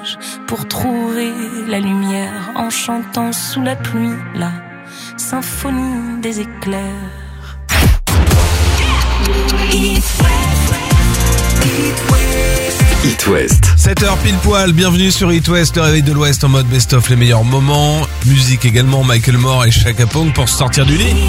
nuages pour trouver la lumière en chantant sous la pluie la symphonie des éclairs. It West. 7h pile poil, bienvenue sur It West, le réveil de l'Ouest en mode best-of, les meilleurs moments. Musique également, Michael Moore et Chaka Pong pour se sortir du lit.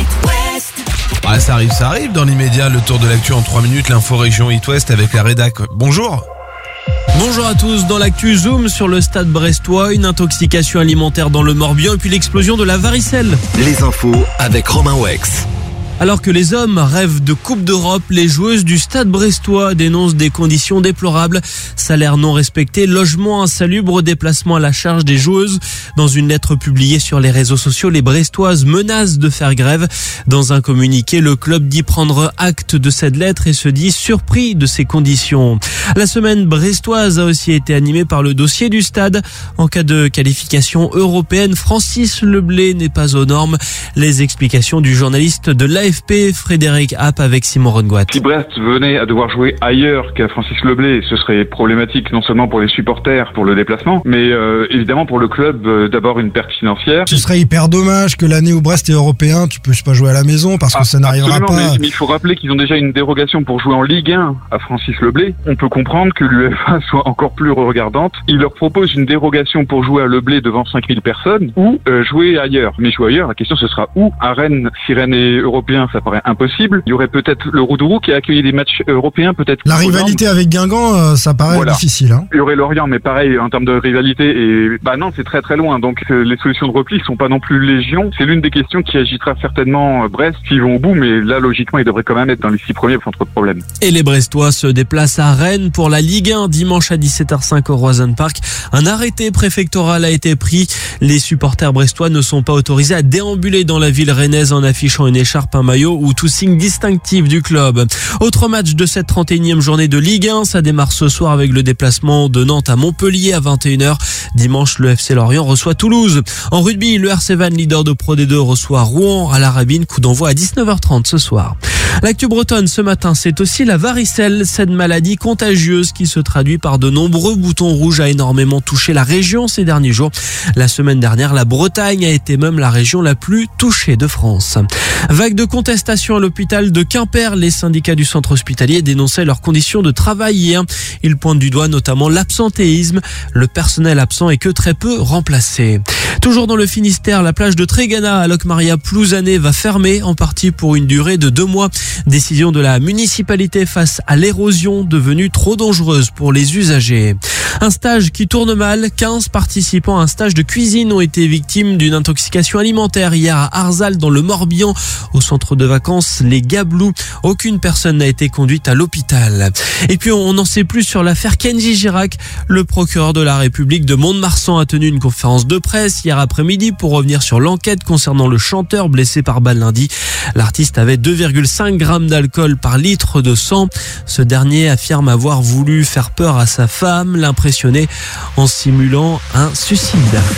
Ah, ça arrive dans l'immédiat, le tour de l'actu en 3 minutes, l'info région It West avec la rédac. Bonjour. Bonjour à tous, dans l'actu zoom sur le stade brestois, une intoxication alimentaire dans le Morbihan et puis l'explosion de la varicelle. Les infos avec Romain Wex. Alors que les hommes rêvent de Coupe d'Europe, les joueuses du stade brestois dénoncent des conditions déplorables. Salaire non respecté, logement insalubre, déplacement à la charge des joueuses. Dans une lettre publiée sur les réseaux sociaux, les brestoises menacent de faire grève. Dans un communiqué, le club dit prendre acte de cette lettre et se dit surpris de ces conditions. La semaine brestoise a aussi été animée par le dossier du stade. En cas de qualification européenne, Francis Leblé n'est pas aux normes. Les explications du journaliste de l'AFP, Frédéric Happ, avec Simon Rengoat. Si Brest venait à devoir jouer ailleurs qu'à Francis Leblé, ce serait problématique non seulement pour les supporters, pour le déplacement, mais évidemment pour le club, d'abord une perte financière. Ce serait hyper dommage que l'année où Brest est européen, tu peux pas jouer à la maison parce que ça n'arrivera pas. Mais il faut rappeler qu'ils ont déjà une dérogation pour jouer en Ligue 1 à Francis Leblé. On peut comprendre que l'UEFA soit encore plus regardante. Il leur propose une dérogation pour jouer à Leblé devant 5000 personnes ou jouer ailleurs. Mais jouer ailleurs, la question ce sera où? À Rennes, si Rennes est européen, ça paraît impossible. Il y aurait peut-être le Roudourou qui a accueilli des matchs européens, peut-être. La rivalité avec Guingamp, ça paraît difficile. Hein. Il y aurait Lorient, mais pareil, en termes de rivalité, et non, c'est très très loin. Donc les solutions de repli sont pas non plus légion. C'est l'une des questions qui agitera certainement Brest s'ils vont au bout, mais là, logiquement, ils devraient quand même être dans les 6 premiers sans trop de problèmes. Et les Brestois se déplacent à Rennes pour la Ligue 1 dimanche à 17h05 au Roison Park. Un arrêté préfectoral a été pris. Les supporters brestois ne sont pas autorisés à déambuler dans la ville rennaise en affichant une écharpe, un maillot ou tout signe distinctif du club. Autre match de cette 31e journée de Ligue 1, ça démarre ce soir avec le déplacement de Nantes à Montpellier à 21h. Dimanche, le FC Lorient reçoit Toulouse. En rugby, le RC Vannes, leader de Pro D2, reçoit Rouen à la Rabine. Coup d'envoi à 19h30 ce soir. L'actu bretonne ce matin, c'est aussi la varicelle, cette maladie contagieuse qui se traduit par de nombreux boutons rouges, a énormément touché la région ces derniers jours. La semaine dernière, la Bretagne a été même la région la plus touchée de France. Vague de contestation à l'hôpital de Quimper. Les syndicats du centre hospitalier dénonçaient leurs conditions de travail hier. Ils pointent du doigt notamment l'absentéisme. Le personnel absent est que très peu remplacé. Toujours dans le Finistère, la plage de Trégana à Locmaria-Plouzané va fermer en partie pour une durée de 2 mois. Décision de la municipalité face à l'érosion devenue trop dangereuse pour les usagers. Un stage qui tourne mal. 15 participants à un stage de cuisine ont été victimes d'une intoxication alimentaire hier à Arzal dans le Morbihan, au centre de vacances Les Gablous. Aucune personne n'a été conduite à l'hôpital. Et puis on n'en sait plus sur l'affaire Kenji Girac. Le procureur de la République de Mont-de-Marsan a tenu une conférence de presse hier après-midi pour revenir sur l'enquête concernant le chanteur blessé par balle lundi. L'artiste avait 2,5 grammes d'alcool par litre de sang. Ce dernier affirme avoir voulu faire peur à sa femme, l'impressionner en simulant un suicide.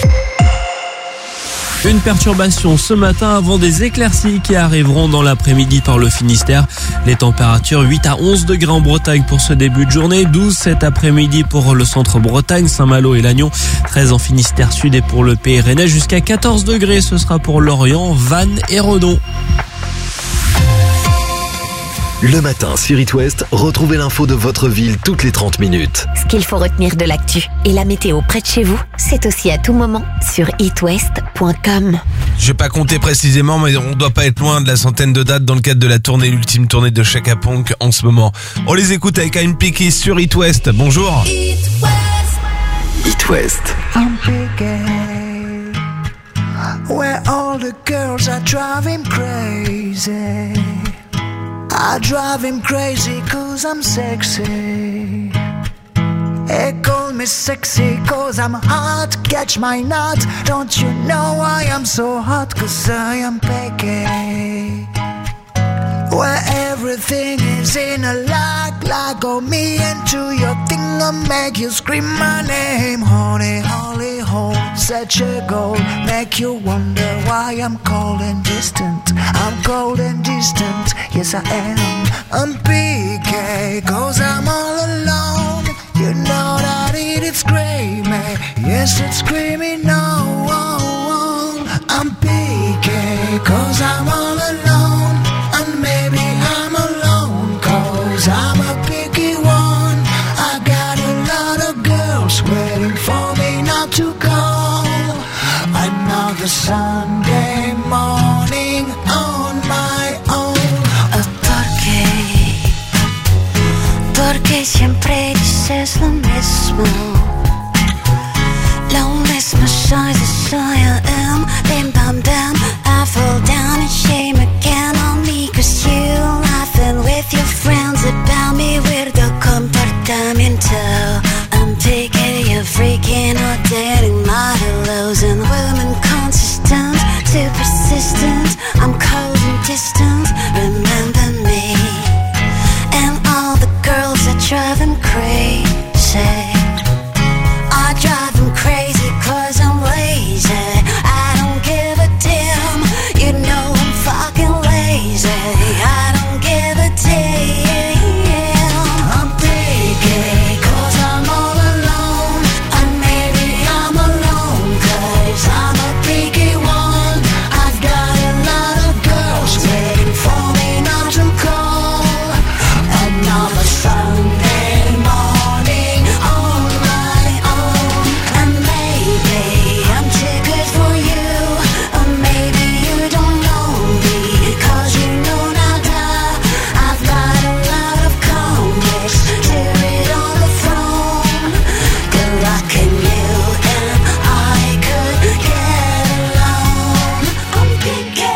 Une perturbation ce matin avant des éclaircies qui arriveront dans l'après-midi par le Finistère. Les températures 8 à 11 degrés en Bretagne pour ce début de journée, 12 cet après-midi pour le centre Bretagne, Saint-Malo et Lannion, 13 en Finistère Sud et pour le Pays Rennais, jusqu'à 14 degrés ce sera pour Lorient, Vannes et Redon. Le matin sur It West, retrouvez l'info de votre ville toutes les 30 minutes. Ce qu'il faut retenir de l'actu et la météo près de chez vous, c'est aussi à tout moment sur itwest.com. Je vais pas compter précisément, mais on doit pas être loin de la centaine de dates dans le cadre de la tournée, l'ultime tournée de Chaka Pong en ce moment. On les écoute avec I'm Picky sur It West. Bonjour. It West. I'm picky, where all the girls are driving crazy. I drive him crazy 'cause I'm sexy. They call me sexy 'cause I'm hot. Catch my nut. Don't you know I am so hot? 'Cause I am picky. Where everything is in a lag, go me into your thing and make you scream my name. Honey, holy hole, such a goal. Make you wonder why I'm cold and distant. I'm cold and distant, yes I am. I'm PK, 'cause I'm all alone. You know that it it's screaming, yes it's screaming no. I'm picky cause I'm all alone, and maybe I'm alone cause I'm a picky one. I got a lot of girls waiting for me not to call. Another Sunday morning on my own. Porque siempre dices lo mismo. Lo mismo soy de soy I am. Bim bam bam, I fall down and shame again on me. Cause you laughing with your friends about me. Weirdo comportamiento. I'm taking you freaking or dating model lows and women consistent, too persistent. I'm cold and distant, remember me. And all the girls that drive them crazy. I drive them crazy cause I'm lazy. I don't give a damn, you know I'm fucking lazy. I don't give a damn. I'm picky cause I'm all alone, and maybe I'm alone cause I'm a picky one. I've got a lot of girls waiting for me not to call. Another Sunday morning on my own, and maybe I'm too good for you, or maybe you don't know me cause you know nada. I've got a lot of comics to read on the phone. Good luck in you and I could get along. I'm picky,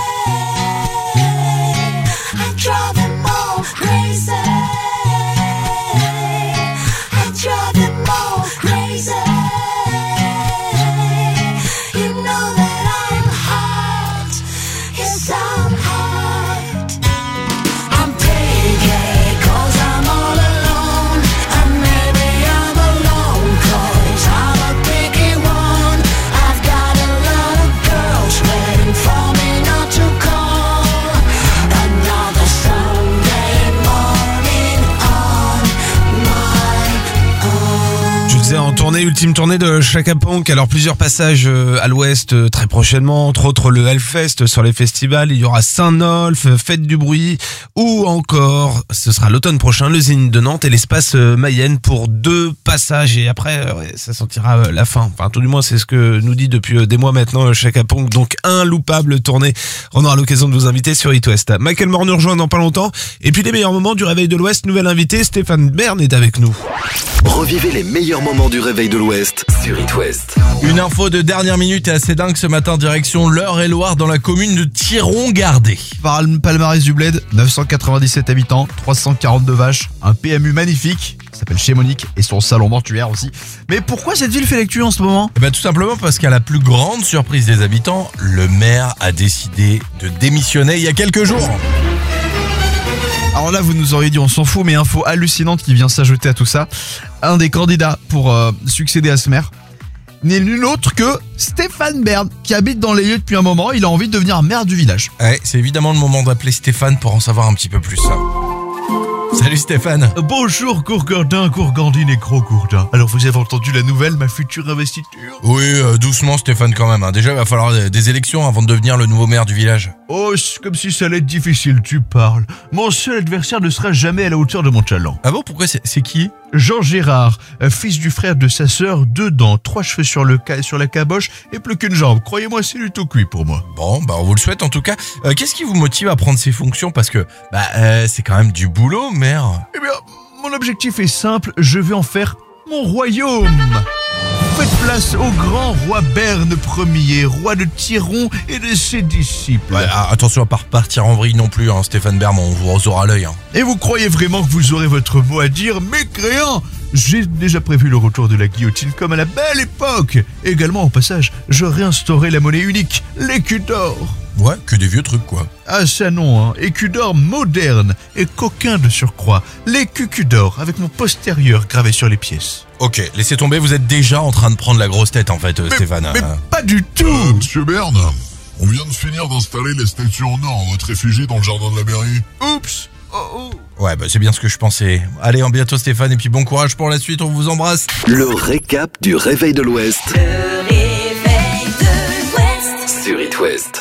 I drive them all crazy. I drive them all crazy. You know that I'm hot, yes I'm hot. I'm picky cause I'm all alone, and maybe I'm alone cause I'm a picky one. I've got a lot of girls waiting for me not to call. Another Sunday morning on my own. Je disais en tournée, ultime tournée de Chaka Ponk. Alors plusieurs passages à l'ouest très prochainement, entre autres le Hellfest sur les festivals. Il y aura Saint-Nolf, Fête du Bruit, ou encore, ce sera l'automne prochain, le Zénith de Nantes et l'Espace Mayenne pour 2 passages. Et après, ça sentira la fin. Enfin, tout du moins, c'est ce que nous dit depuis des mois maintenant Chaka Ponk. Donc, inloupable tournée. On aura l'occasion de vous inviter sur It West. Michael Moore nous rejoint dans pas longtemps. Et puis, les meilleurs moments du Réveil de l'Ouest, nouvel invité, Stéphane Bern est avec nous. Revivez les meilleurs moments du Réveil de l'Ouest sur It West. Une info de dernière minute et assez dingue ce matin, direction l'Eure-et-Loire dans la commune de Thiron-Gardé. Palmarès du Bled, 997 habitants, 342 vaches, un PMU magnifique, qui s'appelle Chez Monique, et son salon mortuaire aussi. Mais pourquoi cette ville fait l'actu en ce moment ? Eh ben, tout simplement parce qu'à la plus grande surprise des habitants, le maire a décidé de démissionner il y a quelques jours. Alors là, vous nous auriez dit on s'en fout, mais info hallucinante qui vient s'ajouter à tout ça. Un des candidats pour succéder à ce maire n'est nul autre que Stéphane Bern, qui habite dans les lieux depuis un moment. Il a envie de devenir maire du village. Ouais, c'est évidemment le moment d'appeler Stéphane pour en savoir un petit peu plus. Salut Stéphane. Bonjour Courgardin, Courgandine et Gros-Gourdin. Alors vous avez entendu la nouvelle, ma future investiture ? Oui, doucement Stéphane quand même. Déjà, il va falloir des élections avant de devenir le nouveau maire du village. Oh, c'est comme si ça allait être difficile, tu parles. Mon seul adversaire ne sera jamais à la hauteur de mon talent. Ah bon, pourquoi c'est qui ? Jean Gérard, fils du frère de sa sœur, 2 dents, 3 cheveux sur la caboche et plus qu'une jambe. Croyez-moi, c'est du tout cuit pour moi. Bon, bah on vous le souhaite en tout cas. Qu'est-ce qui vous motive à prendre ces fonctions ? Parce que c'est quand même du boulot, maire. Eh bien, mon objectif est simple, je veux en faire mon royaume. Faites place au grand roi Berne Ier, roi de Thiron et de ses disciples. Ouais, attention à pas repartir en vrille non plus, hein, Stéphane Bern, on vous aura l'œil. Hein. Et vous croyez vraiment que vous aurez votre mot à dire, mécréant ? J'ai déjà prévu le retour de la guillotine comme à la belle époque. Également, au passage, je réinstaurerai la monnaie unique, l'écu d'or. Ouais, que des vieux trucs quoi. Ah ça non, hein. Écu d'or moderne et coquin de surcroît. L'écu d'or avec mon postérieur gravé sur les pièces. Ok, laissez tomber, vous êtes déjà en train de prendre la grosse tête en fait, Stéphane. Mais pas du tout. Monsieur Bern, on vient de finir d'installer les statues en or à votre effigie dans le jardin de la mairie. Oups. Ouais, bah c'est bien ce que je pensais. Allez, à bientôt Stéphane, et puis bon courage pour la suite, on vous embrasse. Le récap du Réveil de l'Ouest Le réveil de l'Ouest. sur It West.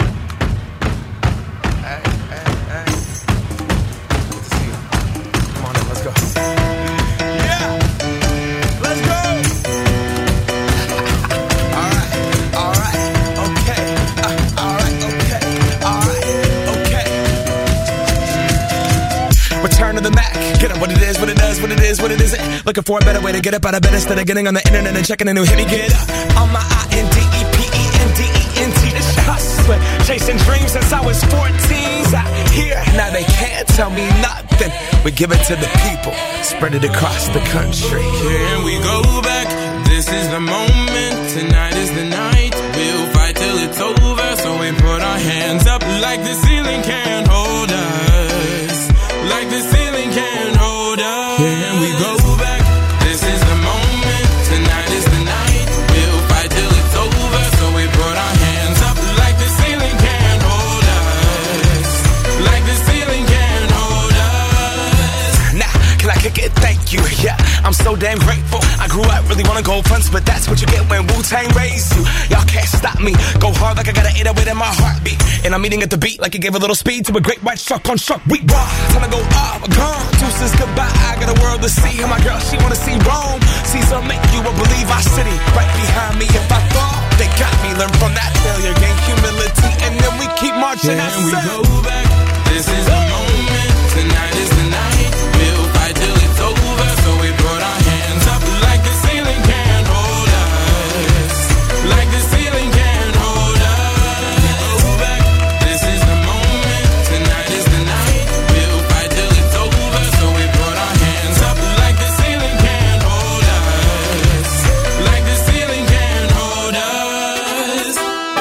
Return to the Mac. Get up what it is, what it does, what it is, what it isn't. Looking for a better way to get up out of bed instead of getting on the internet and checking a new hit. Me get up on my INDEPENDENT. This shit hustling, chasing dreams since I was 14. Out here, now they can't tell me nothing. We give it to the people, spread it across the country. Here we go back. This is the moment. Tonight is the night. We'll fight till it's over. So we put our hands up like the ceiling can't hold us. Like the ceiling can't hold us. Here we go back. This is the moment. Tonight is the night. We'll fight till it's over. So we put our hands up like the ceiling can't hold us. Like the ceiling can't hold us. Now, can I kick it? Thank you. Yeah, I'm so damn grateful. I grew up really wanna go fronts, but that's what you get when Wu-Tang raised you. Y'all can't stop me. Go hard like I got an 808 in my heartbeat. And I'm eating at the beat like it gave a little speed to a great white shark on shark. We raw. Time to go up, gone. Deuces goodbye. I got a world to see. And my girl, she wanna see Rome. Caesar make you a believe our city. Right behind me if I fall. They got me. Learn from that failure. Gain humility. And then we keep marching. Can we go back? This is the moment. Tonight is the night. We'll fight till it's over. So we put our hands up like the ceiling can't hold us. Like the ceiling can't hold us. Go back. This is the moment. Tonight is the night. We'll fight till it's over. So we put our hands up like the ceiling can't hold us. Like the ceiling can't hold us.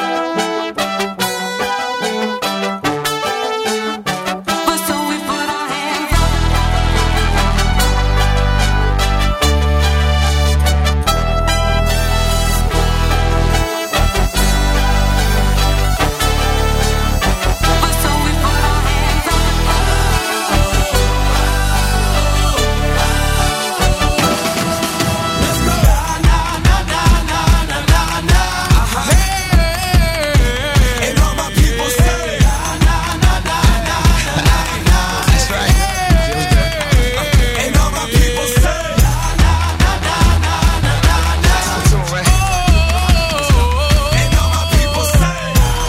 But so we put our hands up. But so we put our hands up. And all my people say, that's right. And all my people say, that's the tune, right? And all my people say,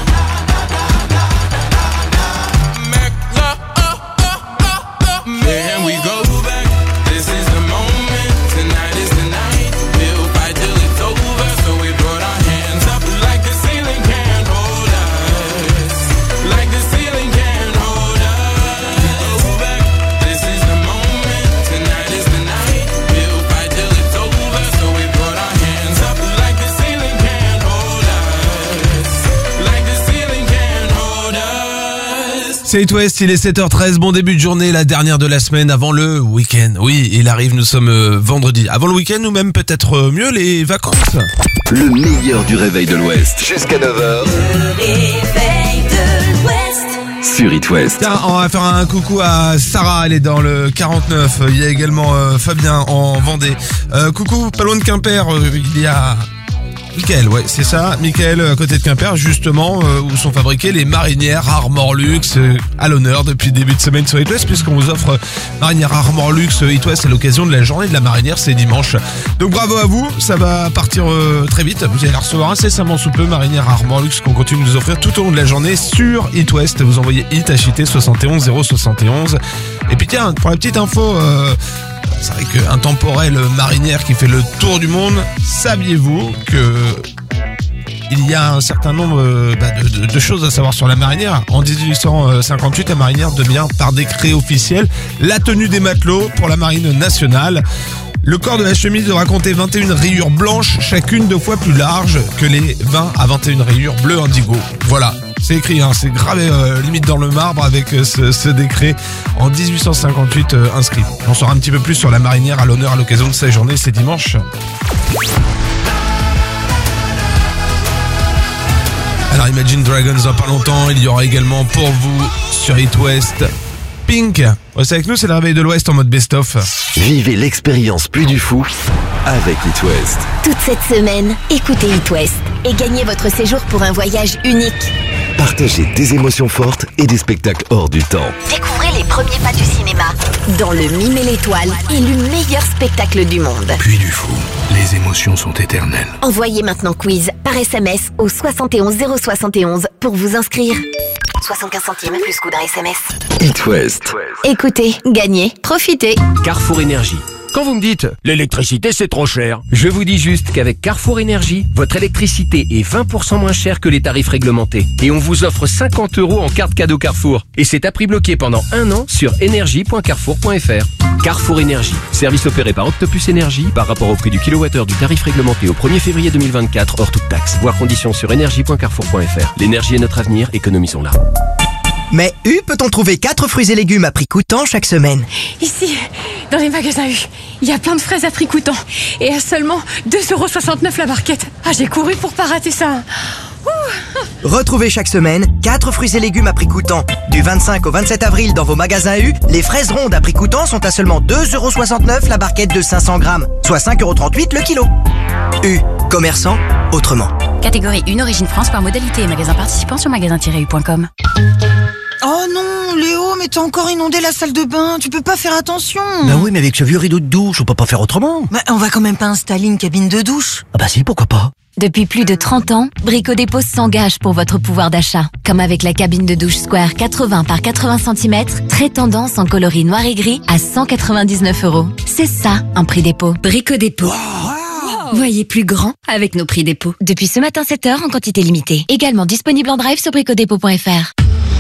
Can we go back? This is the moment. Tonight is the night. We'll fight till it's over. So we put our hands up like the ceiling can't hold us. Like the ceiling can't hold us. Go back. This is the moment. Tonight is the night. We'll fight till it's over. So we put our hands up like the ceiling can't hold us. Like the ceiling can't hold us. C'est It West, il est 7h13, bon début de journée, la dernière de la semaine avant le week-end. Oui, il arrive, nous sommes vendredi. Avant le week-end ou même peut-être mieux les vacances. Le meilleur du Réveil de l'Ouest jusqu'à 9h Le réveil de l'Ouest. sur It West. Tiens, on va faire un coucou à Sarah, elle est dans le 49. Il y a également Fabien en Vendée. Coucou, pas loin de Quimper, il y a Mickaël, ouais, c'est ça. Mickaël, à côté de Quimper, justement, où sont fabriquées les marinières Armor Luxe, à l'honneur depuis le début de semaine sur It West, puisqu'on vous offre marinière Armor Luxe It West à l'occasion de la journée de la marinière, c'est dimanche. Donc bravo à vous, ça va partir très vite. Vous allez la recevoir incessamment sous peu, marinière Armor Luxe, qu'on continue de nous offrir tout au long de la journée sur It West. Vous envoyez It HIT 71 071. Et puis tiens, pour la petite info, c'est vrai qu'un temporel marinière qui fait le tour du monde, saviez-vous que il y a un certain nombre de choses à savoir sur la marinière. En 1858, la marinière devient par décret officiel la tenue des matelots pour la marine nationale. Le corps de la chemise devra compter 21 rayures blanches, chacune 2 fois plus large que les 20 à 21 rayures bleues indigo. Voilà. C'est écrit, hein, c'est gravé limite dans le marbre avec ce décret en 1858 inscrit. On saura un petit peu plus sur la marinière à l'honneur à l'occasion de sa journée, c'est dimanche. Alors Imagine Dragons dans pas longtemps, il y aura également pour vous sur It West Pink. Restez avec nous, c'est le réveil de l'Ouest en mode best-of. Vivez l'expérience plus du fou avec It West. Toute cette semaine, écoutez It West et gagnez votre séjour pour un voyage unique. Partagez des émotions fortes et des spectacles hors du temps. Découvrez les premiers pas du cinéma dans le Mime et l'Étoile, élu meilleur spectacle du monde. Puis du fou, les émotions sont éternelles. Envoyez maintenant quiz par SMS au 71 071 pour vous inscrire. 75 centimes plus coût d'un SMS. It West. Écoutez, gagnez, profitez. Carrefour Énergie. Quand vous me dites « l'électricité c'est trop cher », je vous dis juste qu'avec Carrefour Énergie, votre électricité est 20% moins chère que les tarifs réglementés. Et on vous offre 50 € en carte cadeau Carrefour. Et c'est à prix bloqué pendant 1 an sur énergie.carrefour.fr. Carrefour Énergie, service opéré par Octopus Énergie par rapport au prix du kilowattheure du tarif réglementé au 1er février 2024 hors toute taxe. Voir conditions sur énergie.carrefour.fr. L'énergie est notre avenir, économisons-la. Mais U peut-on trouver 4 fruits et légumes à prix coûtant chaque semaine? Ici, dans les magasins U, il y a plein de fraises à prix coûtant. Et à seulement 2,69 € la barquette. Ah, j'ai couru pour pas rater ça. Retrouvez chaque semaine 4 fruits et légumes à prix coûtant. Du 25 au 27 avril dans vos magasins U, les fraises rondes à prix coûtant sont à seulement 2,69 € la barquette de 500 grammes, soit 5,38 € le kilo. U, commerçant autrement. Catégorie 1, origine France par modalité et magasin participant sur magasin-u.com. Oh non, Léo, mais t'as encore inondé la salle de bain, tu peux pas faire attention. Bah oui, mais avec ce vieux rideau de douche, on peut pas faire autrement. Bah, on va quand même pas installer une cabine de douche. Ah bah si, pourquoi pas. Depuis plus de 30 ans, Brico Dépôt s'engage pour votre pouvoir d'achat. Comme avec la cabine de douche Square 80 par 80 cm, très tendance en coloris noir et gris à 199 €. C'est ça, un prix dépôt. Brico Dépôt. Voyez plus grand avec nos prix dépôt. Depuis ce matin 7h en quantité limitée. Également disponible en drive sur bricodépôt.fr.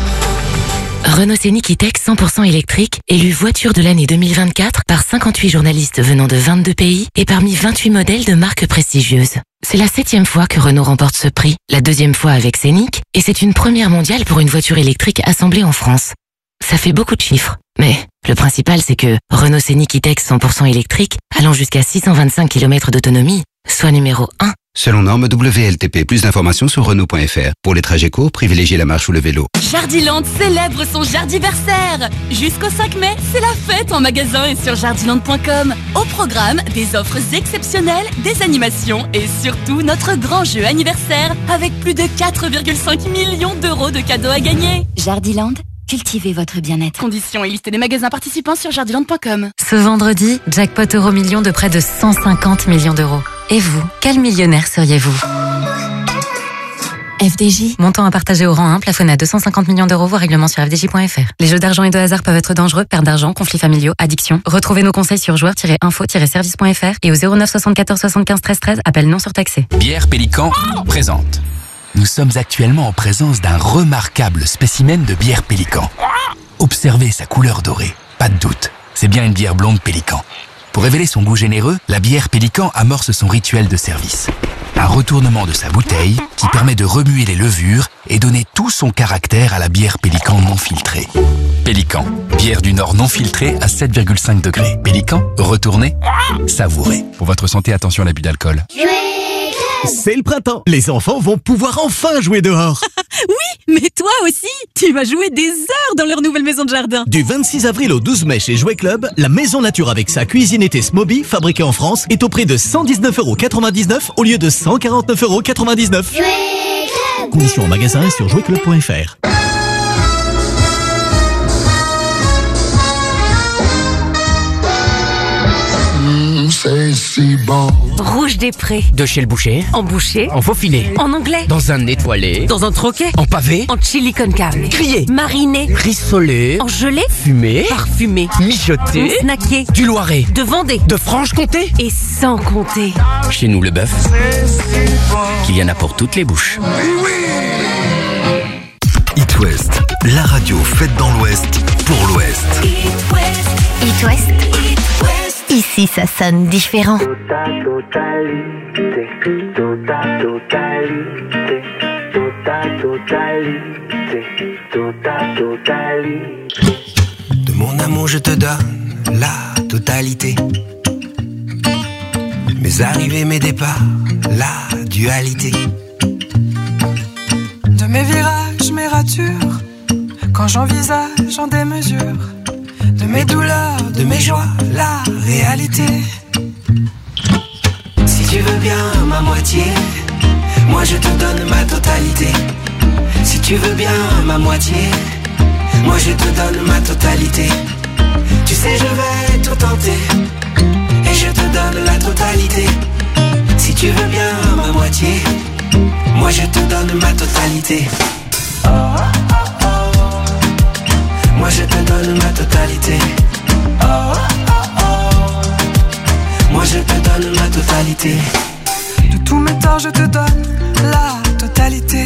Renault Scénic E-Tech 100% électrique, élu voiture de l'année 2024 par 58 journalistes venant de 22 pays et parmi 28 modèles de marques prestigieuses. C'est la 7e fois que Renault remporte ce prix, la 2e fois avec Scénic, et c'est une première mondiale pour une voiture électrique assemblée en France. Ça fait beaucoup de chiffres, mais le principal c'est que Renault Scénic E-Tech 100% électrique, allant jusqu'à 625 km d'autonomie, soit numéro 1. Selon norme WLTP, plus d'informations sur Renault.fr. Pour les trajets courts, privilégiez la marche ou le vélo. Jardiland célèbre son Jardiversaire. Jusqu'au 5 mai, c'est la fête en magasin et sur jardiland.com. Au programme, des offres exceptionnelles, des animations et surtout notre grand jeu anniversaire avec plus de 4,5 millions € de cadeaux à gagner. Jardiland, cultivez votre bien-être. Conditions et liste des magasins participants sur jardiland.com. Ce vendredi, jackpot Euro-Million de près de 150 millions d'euros. Et vous, quel millionnaire seriez-vous? FDJ. Montant à partager au rang 1, plafonné à 250 millions d'euros, voire règlement sur fdj.fr. Les jeux d'argent et de hasard peuvent être dangereux, perte d'argent, conflits familiaux, addiction. Retrouvez nos conseils sur joueurs-info-service.fr et au 09 74 75 13 13, appel non surtaxé. Bière Pélican présente. Nous sommes actuellement en présence d'un remarquable spécimen de bière Pélican. Observez sa couleur dorée. Pas de doute, c'est bien une bière blonde Pélican. Pour révéler son goût généreux, la bière Pélican amorce son rituel de service. Un retournement de sa bouteille qui permet de remuer les levures et donner tout son caractère à la bière Pélican non filtrée. Pélican, bière du Nord non filtrée à 7,5 degrés. Pélican, retournez, savourez. Pour votre santé, attention à l'abus d'alcool. C'est le printemps. Les enfants vont pouvoir enfin jouer dehors. Oui, mais toi aussi, tu vas jouer des heures dans leur nouvelle maison de jardin. Du 26 avril au 12 mai chez Jouet Club, la maison nature avec sa cuisine été Smoby, fabriquée en France, est au prix de 119,99 € au lieu de 149,99 €. Conditions en magasin et sur jouetclub.fr. C'est si bon. Rouge des Prés. De chez le boucher. En boucher. En faux filet. En anglais. Dans un étoilé. Dans un troquet. En pavé. En chili con carne. Grillé. Mariné. Rissolé. En gelée. Fumé. Parfumé. Mijoté. Snacké. Du Loiret. De Vendée. De Franche-Comté. Et sans compter. Chez nous, le bœuf, qu'il y en a pour toutes les bouches. It West, la radio faite dans l'Ouest, pour l'Ouest. It West. Ici, ça sonne différent. De mon amour, je te donne la totalité. Mes arrivées, mes départs, la dualité. De mes virages, mes ratures, quand j'envisage en démesure de mes douleurs, de mes joies, la réalité. Si tu veux bien ma moitié, moi je te donne ma totalité. Si tu veux bien ma moitié, moi je te donne ma totalité. Tu sais je vais tout tenter, et je te donne la totalité. Si tu veux bien ma moitié, moi je te donne ma totalité. Moi je te donne ma totalité. Moi je te donne ma totalité. De tous mes torts je te donne la totalité.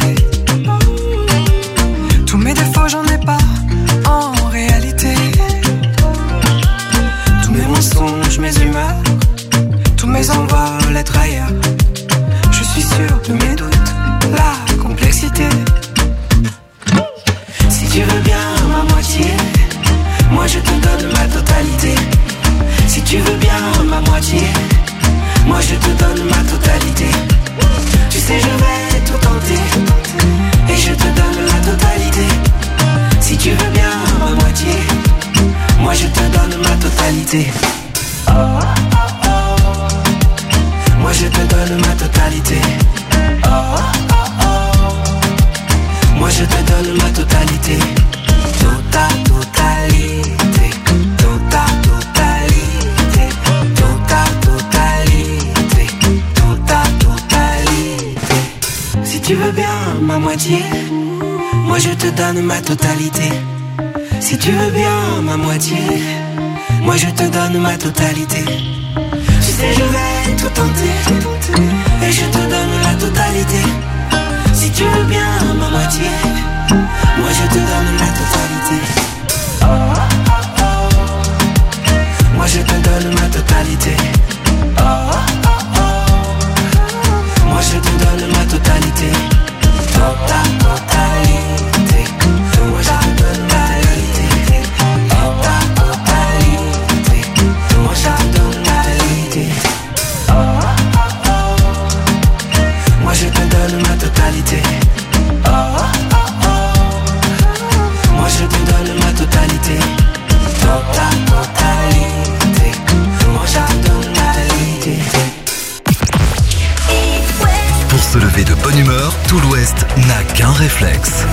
Tous mes défauts j'en ai pas en réalité. Tous mes mensonges, mes humeurs, tous mes envols, être ailleurs. Je suis sûr de mes doutes, la complexité. Si tu veux bien ma moitié, moi je te donne ma totalité. Si tu veux bien ma moitié, moi je te donne ma totalité. Tu sais je vais tout tenter, et je te donne la totalité. Si tu veux bien ma moitié, moi je te donne ma totalité. Moi je te donne ma totalité. Moi je te donne ma totalité. Tota totalité. Tota totalité. Tota totalité. Tota totalité. Si tu veux bien ma moitié, moi je te donne ma totalité. Si tu veux bien ma moitié, moi je te donne ma totalité. Tu sais je vais tout tenter, et je te donne la totalité. Si tu veux bien ma moitié, moi je te donne la totalité. Moi je te donne ma totalité. Moi je te donne ma totalité. Tota totalité. Moi je te donne ma totalité. Tota totalité. Moi je te donne ma totalité. Moi je te donne ma totalité. Moi je te donne ma totalité. Tota totalité. Moi je te donne ma totalité. Pour se lever de bonne humeur, tout l'Ouest n'a qu'un réflexe.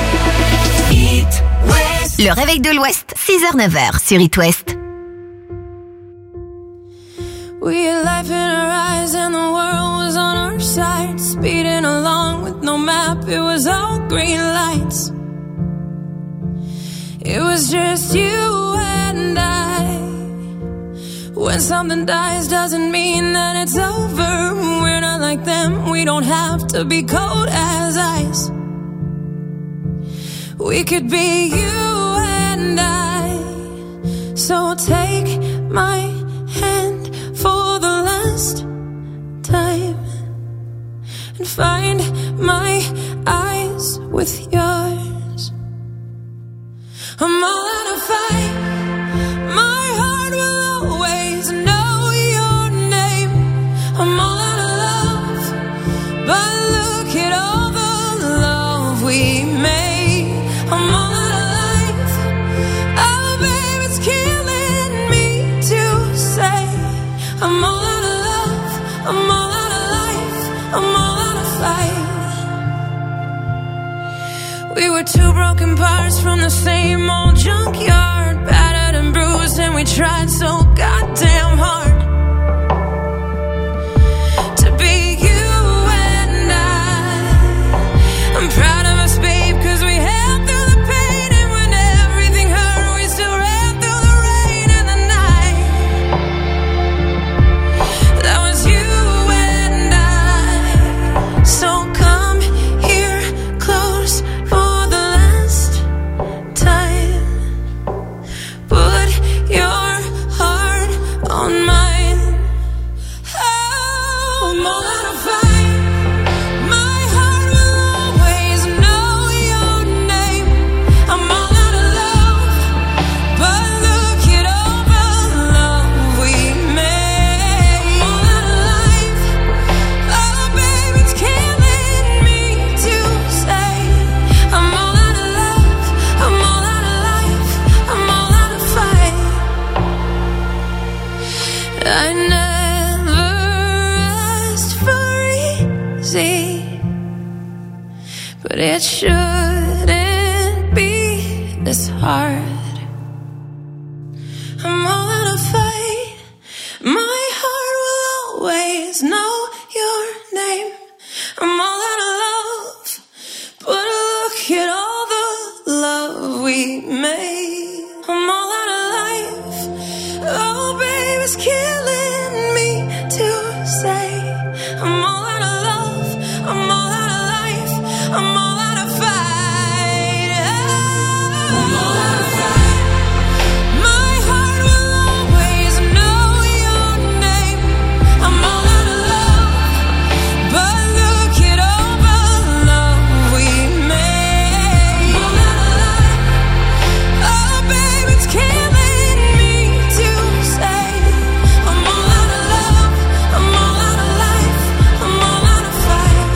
Le réveil de l'Ouest, 6h-9h sur It West. We had life in our eyes and the world was on our side. Speeding along with no map, it was all green lights. It was just you and I. When something dies doesn't mean that it's over. We're not like them, we don't have to be cold as ice. We could be you and I. So take my hand for the last time and find my eyes with yours. I'm all out of fight. My heart will always know your name. I'm all out of love, but look at all the love we made. I'm all out of life. Oh, babe, it's killing me to say. I'm all out of love. I'm all out of life. I'm all out of fight. We were two broken parts from the same old junkyard, battered and bruised, and we tried so goddamn hard to be you and I. I'm proud of us, babe, 'cause we held through the pain, and when everything hurt, we still ran through the rain and the night. That was you and I. So come here close for the last time. Put your heart on my easy, but it shouldn't be this hard. I'm all out of fight. My heart will always know your name. I'm all out of love, but look at all the love we made. I'm all out of life. Oh, babe, it's killing me to say. I'm all out of love. I'm all out of life. I'm all out of fight. I'm all out of fight. My heart will always know your name. I'm all out of love, but look at all the love we made. I'm all out of life. Oh, babe, it's killing me to say. I'm all out of love. I'm all out of life. I'm all out of fight.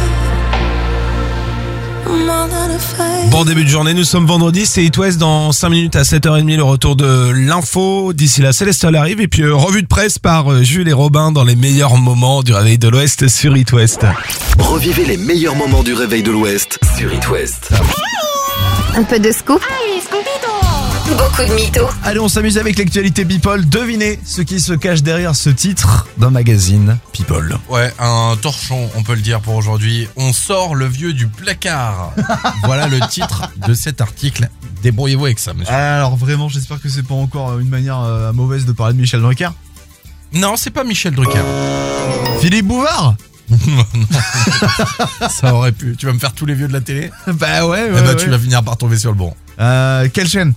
I'm all out of fight. Bon début de journée, nous sommes vendredi, c'est It West dans 5 minutes à 7h30, le retour de l'info. D'ici là, Célestin arrive et puis revue de presse par Jules et Robin dans les meilleurs moments du réveil de l'Ouest sur It West. Revivez les meilleurs moments du réveil de l'Ouest sur It West. Un peu de scoop. Beaucoup de mythos. Allez, on s'amuse avec l'actualité People. Devinez ce qui se cache derrière ce titre d'un magazine People. Ouais, un torchon, on peut le dire pour aujourd'hui. On sort le vieux du placard. Voilà le titre de cet article. Débrouillez-vous avec ça, monsieur. Alors vraiment, j'espère que c'est pas encore une manière mauvaise de parler de Michel Drucker. Non, c'est pas Michel Drucker. Philippe Bouvard. Non. Ça aurait pu. Tu vas me faire tous les vieux de la télé. Bah ouais. Tu vas finir par tomber sur le bon. Quelle chaîne?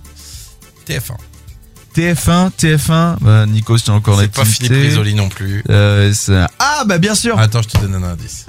TF1. Bah, Nikos, tu as encore C'est pas Philippe Risoli non plus. Ah bah bien sûr. Attends, je te donne un indice.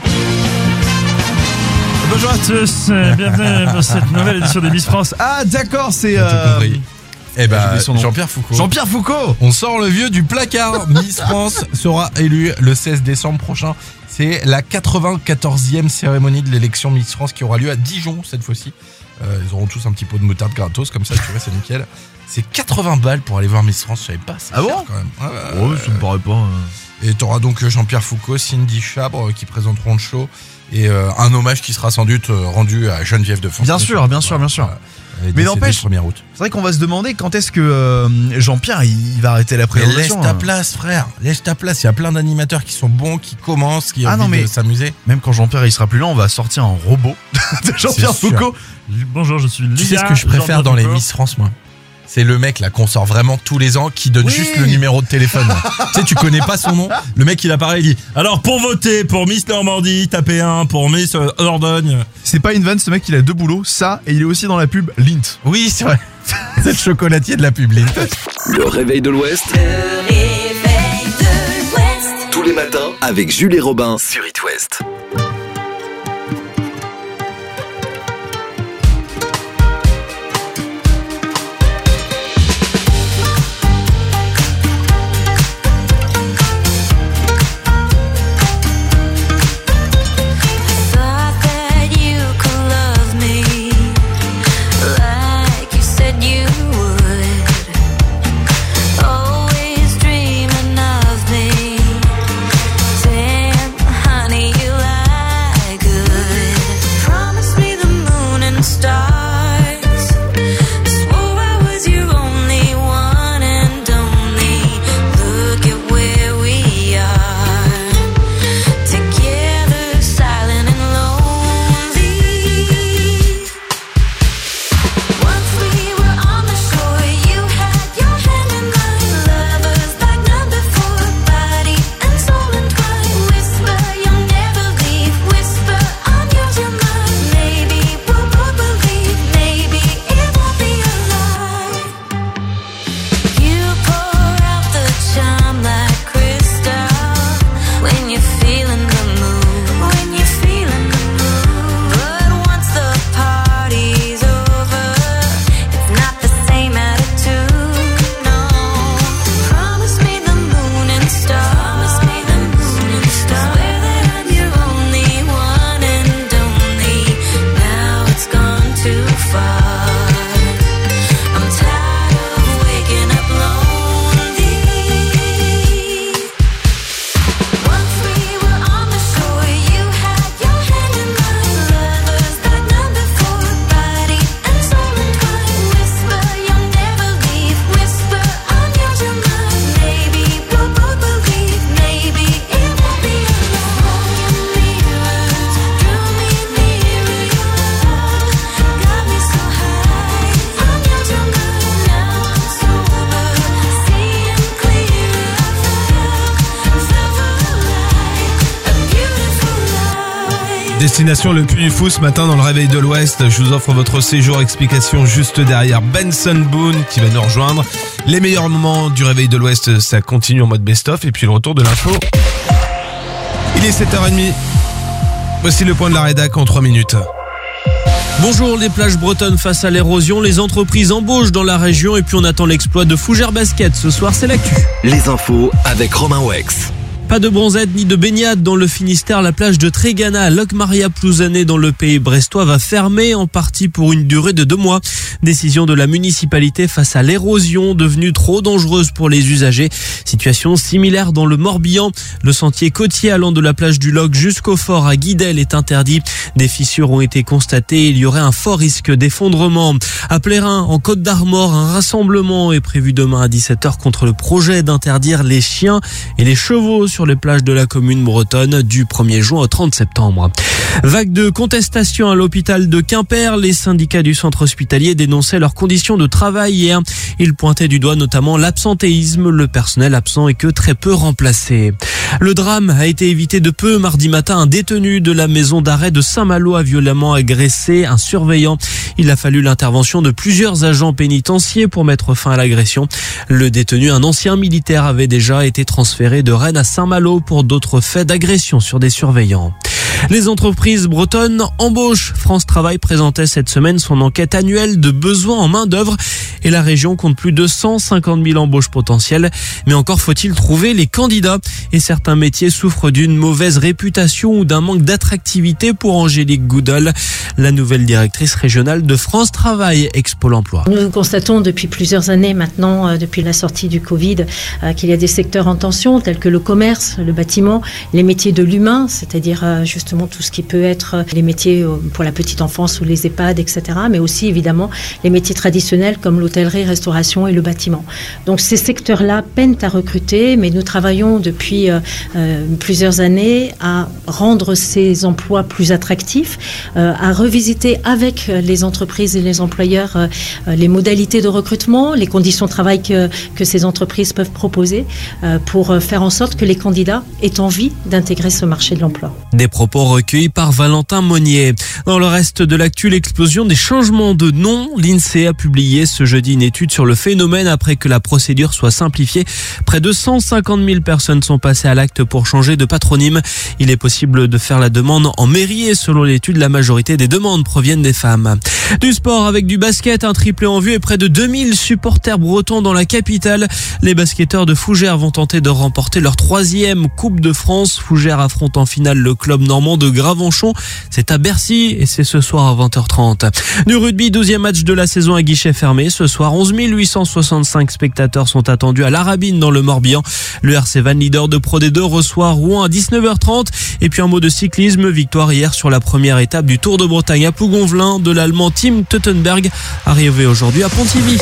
Bonjour à tous, bienvenue pour cette nouvelle édition de Miss France. Ah d'accord, c'est Jean-Pierre Foucault. Jean-Pierre Foucault. On sort le vieux du placard. Miss France sera élue le 16 décembre prochain. C'est la 94e cérémonie de l'élection Miss France qui aura lieu à Dijon cette fois-ci. Ils auront tous un petit pot de moutarde gratos comme ça, tu vois, c'est nickel. C'est 80 balles pour aller voir Miss France, je savais pas. Ah bon quand même. Ouais, ça me paraît pas. Et t'auras donc Jean-Pierre Foucault, Cindy Chabre qui présenteront le show et un hommage qui sera sans doute rendu à Geneviève de France. Bien sûr. Mais n'empêche, le 1er août. C'est vrai qu'on va se demander quand est-ce que Jean-Pierre il va arrêter la présentation. Laisse ta place, frère. Laisse ta place. Il y a plein d'animateurs qui sont bons, qui commencent, qui ont envie de s'amuser. Même quand Jean-Pierre il sera plus là, on va sortir un robot de Jean-Pierre Foucault. Bonjour, je suis Lia. Tu sais ce que je préfère dans les Miss France, moi? C'est le mec là qu'on sort vraiment tous les ans qui donne juste le numéro de téléphone. Tu sais, tu connais pas son nom. Le mec il apparaît, il dit alors pour voter pour Miss Normandie, tapez 1, pour Miss Dordogne. C'est pas une vanne, ce mec il a 2 boulots, ça et il est aussi dans la pub Lint. Oui, c'est vrai. C'est le chocolatier de la pub Lint. Le réveil de l'Ouest. Tous les matins avec Jules et Robin sur It West. Honey, you lie. Destination le Puy du Fou ce matin dans le Réveil de l'Ouest. Je vous offre votre séjour explication juste derrière Benson Boone qui va nous rejoindre. Les meilleurs moments du Réveil de l'Ouest, ça continue en mode best-of et puis le retour de l'info. Il est 7h30. Voici le point de la rédac en 3 minutes. Bonjour, les plages bretonnes face à l'érosion, les entreprises embauchent dans la région et puis on attend l'exploit de Fougères Basket. Ce soir, c'est l'actu. Les infos avec Romain Wex. Pas de bronzette ni de baignade dans le Finistère. La plage de Trégana à Locmaria-Plouzané dans le pays brestois va fermer en partie pour une durée de 2 mois. Décision de la municipalité face à l'érosion devenue trop dangereuse pour les usagers. Situation similaire dans le Morbihan. Le sentier côtier allant de la plage du Loc jusqu'au fort à Guidel est interdit. Des fissures ont été constatées. Il y aurait un fort risque d'effondrement. À Plérin, en Côte d'Armor, un rassemblement est prévu demain à 17h contre le projet d'interdire les chiens et les chevaux sur les plages de la commune bretonne du 1er juin au 30 septembre. Vague de contestation à l'hôpital de Quimper. Les syndicats du centre hospitalier dénonçaient leurs conditions de travail hier. Ils pointaient du doigt notamment l'absentéisme. Le personnel absent est que très peu remplacé. Le drame a été évité de peu. Mardi matin, un détenu de la maison d'arrêt de Saint-Malo a violemment agressé un surveillant. Il a fallu l'intervention de plusieurs agents pénitentiaires pour mettre fin à l'agression. Le détenu, un ancien militaire, avait déjà été transféré de Rennes à Saint-Malo pour d'autres faits d'agression sur des surveillants. Les entreprises bretonnes embauchent. France Travail présentait cette semaine son enquête annuelle de besoins en main-d'œuvre et la région compte plus de 150 000 embauches potentielles. Mais encore faut-il trouver les candidats et certains métiers souffrent d'une mauvaise réputation ou d'un manque d'attractivité pour Angélique Goudel, la nouvelle directrice régionale de France Travail, ex-Pôle emploi. Nous constatons depuis plusieurs années maintenant, depuis la sortie du Covid, qu'il y a des secteurs en tension tels que le commerce, le bâtiment, les métiers de l'humain, c'est-à-dire justement tout ce qui peut être les métiers pour la petite enfance ou les EHPAD, etc. Mais aussi évidemment les métiers traditionnels comme l'hôtellerie, restauration et le bâtiment. Donc ces secteurs-là peinent à recruter, mais nous travaillons depuis plusieurs années à rendre ces emplois plus attractifs, à revisiter avec les entreprises et les employeurs les modalités de recrutement, les conditions de travail que ces entreprises peuvent proposer pour faire en sorte que les candidats aient envie d'intégrer ce marché de l'emploi. Des propos recueillis par Valentin Monnier. Dans le reste de l'actu, l'explosion des changements de nom. L'INSEE a publié ce jeudi une étude sur le phénomène après que la procédure soit simplifiée. Près de 150 000 personnes sont passées à l'acte pour changer de patronyme. Il est possible de faire la demande en mairie et selon l'étude, la majorité des demandes proviennent des femmes. Du sport avec du basket, un triplé en vue et près de 2000 supporters bretons dans la capitale. Les basketteurs de Fougères vont tenter de remporter leur 3e Coupe de France. Fougères affronte en finale le club normand de Gravenchon. C'est à Bercy et c'est ce soir à 20h30. Du rugby, 12e match de la saison à guichet fermé. Ce soir, 11 865 spectateurs sont attendus à l'Arabine dans le Morbihan. Le RC Van, leader de Pro D2, reçoit Rouen à 19h30. Et puis un mot de cyclisme, victoire hier sur la première étape du Tour de Bretagne à Plougonvelin de l'Allemand Tim Teutenberg, arrivé aujourd'hui à Pontivy.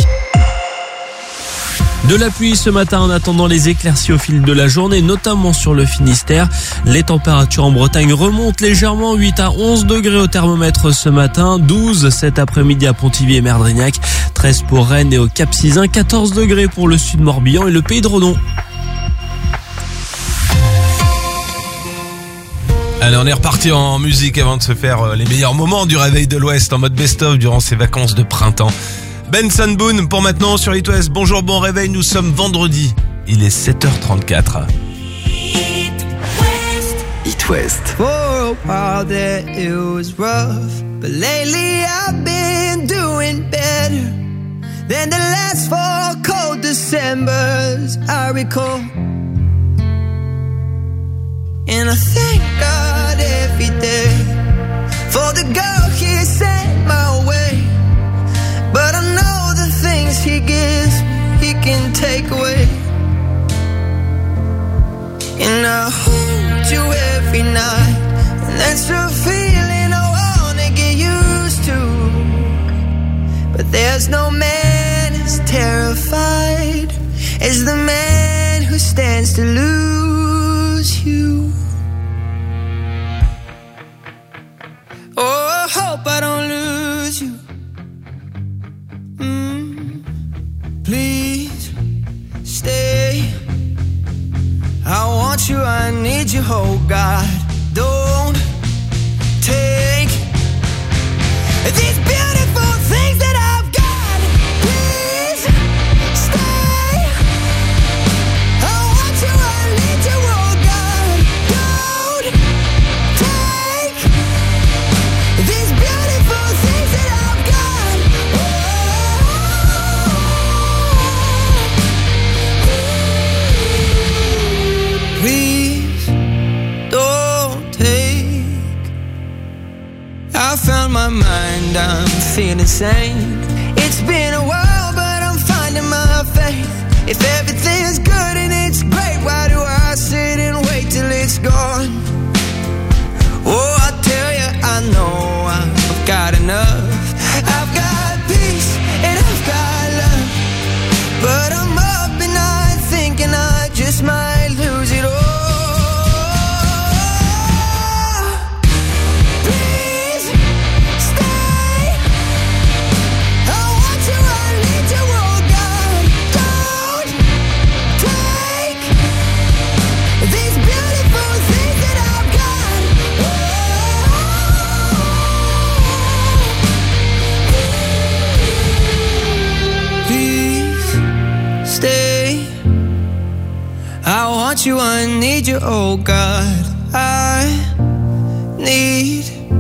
De la pluie ce matin en attendant les éclaircies au fil de la journée, notamment sur le Finistère. Les températures en Bretagne remontent légèrement, 8 à 11 degrés au thermomètre ce matin, 12 cet après-midi à Pontivy et Merdrignac, 13 pour Rennes et au Cap-Sizun, 14 degrés pour le sud Morbihan et le Pays de Redon. Allez, on est reparti en musique avant de se faire les meilleurs moments du Réveil de l'Ouest en mode best-of durant ces vacances de printemps. Benson Boone pour maintenant sur It West. Bonjour, bon réveil, nous sommes vendredi. Il est 7h34. It West. For a while there it was rough, but lately I've been doing better than the last 4 cold Decembers I recall. And I thank God every day for the girl He sent my way. But I know the things He gives He can take away. And I hold you every night, and that's a feeling I wanna get used to. But there's no man as terrified as the man who stands to lose you. Oh, I hope I don't lose you. Please stay. I want you, I need you, oh God. Don't take I found my mind, I'm feeling sane. It's been a while, but I'm finding my faith. If everything's good and it's great, why do I sit and wait till it's gone? Oh, I tell you, I know I've got enough. I've got peace and I've got love, but I'm up and I'm thinking I just might lose it all. Please stay. I want you, I need you, oh God. Don't take these beautiful things that I've got. Please stay. I want you, I need you, oh God. I need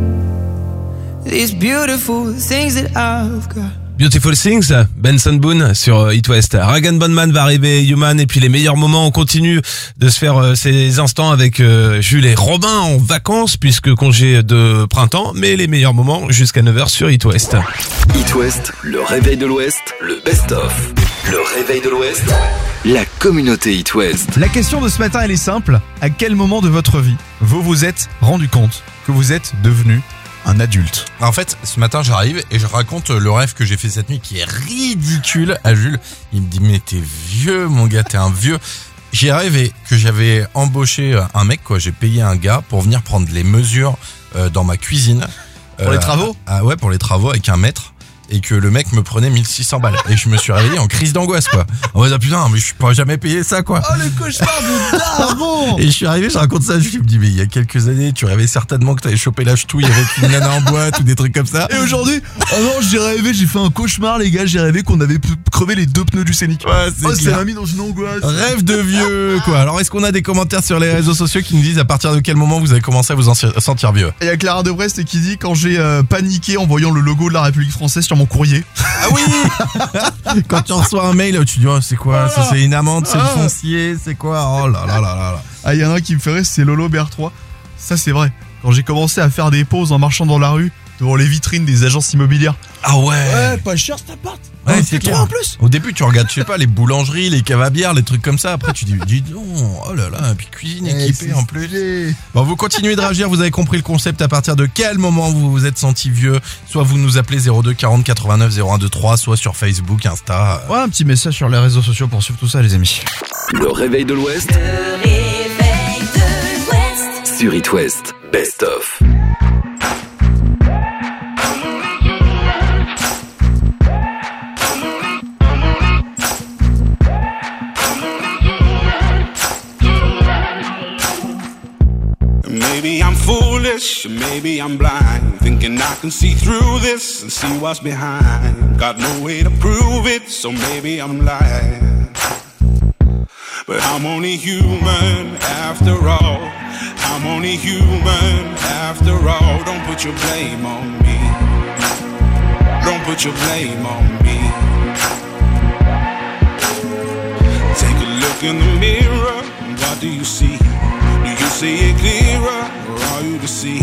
these beautiful things that I've got. Beautiful Things, Benson Boone sur It West. Rag & Bone Man va arriver, Human, et puis les meilleurs moments, on continue de se faire ces instants avec Jules et Robin en vacances, puisque congé de printemps, mais les meilleurs moments jusqu'à 9h sur It West. It West, le réveil de l'Ouest, le best-of. Le réveil de l'Ouest, la communauté It West. La question de ce matin, elle est simple. À quel moment de votre vie vous vous êtes rendu compte que vous êtes devenu un adulte? En fait, ce matin, j'arrive et je raconte le rêve que j'ai fait cette nuit qui est ridicule à Jules. Il me dit, mais t'es vieux, mon gars, t'es un vieux. J'y rêvé que j'avais embauché un mec, quoi. J'ai payé un gars pour venir prendre les mesures dans ma cuisine. Pour les travaux? Ouais, pour les travaux avec un maître. Et que le mec me prenait 1600 balles. Et je me suis réveillé en crise d'angoisse, quoi. En mode, ah putain, mais je pourrais jamais payer ça, quoi. Oh, le cauchemar de daron. Et je suis arrivé, je raconte ça, je me dis, mais il y a quelques années, tu rêvais certainement que t'avais chopé la ch'touille avec une nana en boîte ou des trucs comme ça. Et aujourd'hui, oh non, j'ai rêvé, j'ai fait un cauchemar, les gars, j'ai rêvé qu'on avait crevé les 2 pneus du Scénic. Ouais, ça m'a mis dans une angoisse. Rêve de vieux, quoi. Alors, est-ce qu'on a des commentaires sur les réseaux sociaux qui nous disent à partir de quel moment vous avez commencé à vous sentir vieux? Il y a Clara de Brest qui dit, quand j'ai paniqué en voyant le logo de la République française sur mon courrier. Ah oui. Quand tu reçois un mail, tu dis, oh, c'est quoi? Ça, c'est une amende, c'est le foncier, c'est quoi? Oh là là là là. Ah, il y en a un qui me ferait, c'est Lolo BR3. Ça, c'est vrai. Quand j'ai commencé à faire des pauses en marchant dans la rue, devant les vitrines des agences immobilières. Ah ouais. Ouais, pas cher cet appart. Ouais, c'est trop en plus. Au début, tu regardes, je sais pas, les boulangeries, les caves à bière, les trucs comme ça. Après, tu dis non, oh là là, puis cuisine équipée en plus. Bon, vous continuez de réagir, vous avez compris le concept. À partir de quel moment vous vous êtes senti vieux? Soit vous nous appelez 02 40 89 0123, soit sur Facebook, Insta. Ouais, un petit message sur les réseaux sociaux pour suivre tout ça, les amis. Le réveil de l'Ouest. Le réveil de l'Ouest. Sur It West, best of. Maybe I'm foolish, maybe I'm blind, thinking I can see through this and see what's behind. Got no way to prove it, so maybe I'm lying. But I'm only human after all. I'm only human after all. Don't put your blame on me. Don't put your blame on me. Take a look in the mirror, what do you see? Do you see it clearer, or are you deceived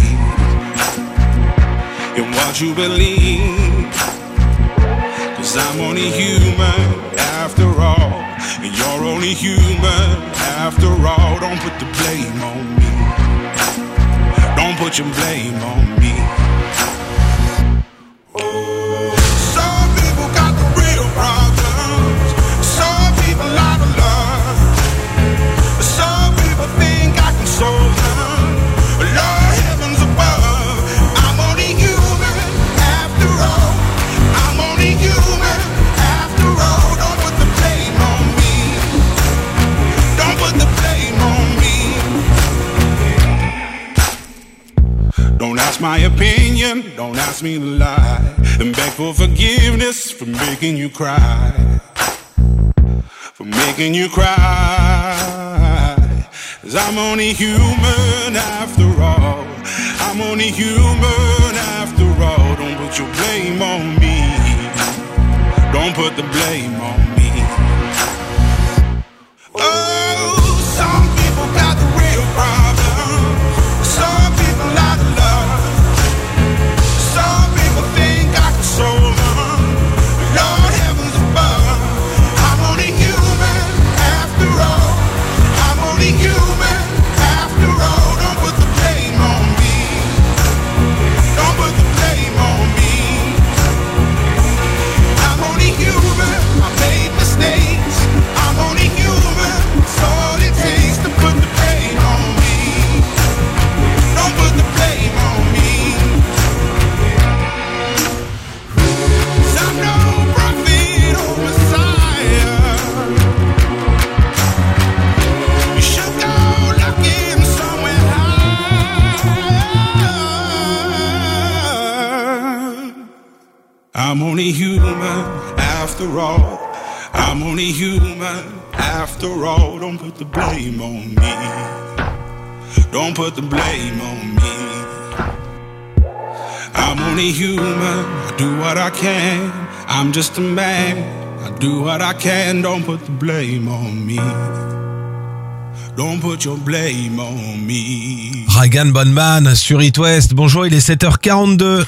in what you believe? 'Cause I'm only human after all, and you're only human after all. Don't put the blame on me. Don't put your blame on me. Some people got the real problems. Some people out of love. Some people think I can solve them. Lord, heavens above, I'm only human after all. I'm only human after all. Don't put the blame on me. Don't put the blame on me. Don't ask my opinion, don't ask me to lie, and beg for forgiveness for making you cry. For making you cry. 'Cause I'm only human after all. I'm only human after all. Don't put your blame on me. Don't put the blame on me. Oh, some people got the real problems. Some people out of love. I'm only human after all. I'm only human after all. Don't put the blame on me. Don't put the blame on me. I'm only human. I do what I can. I'm just a man. I do what I can. Don't put the blame on me. Don't put your blame on me. Ragan Bonman sur It West. Bonjour, il est 7h42.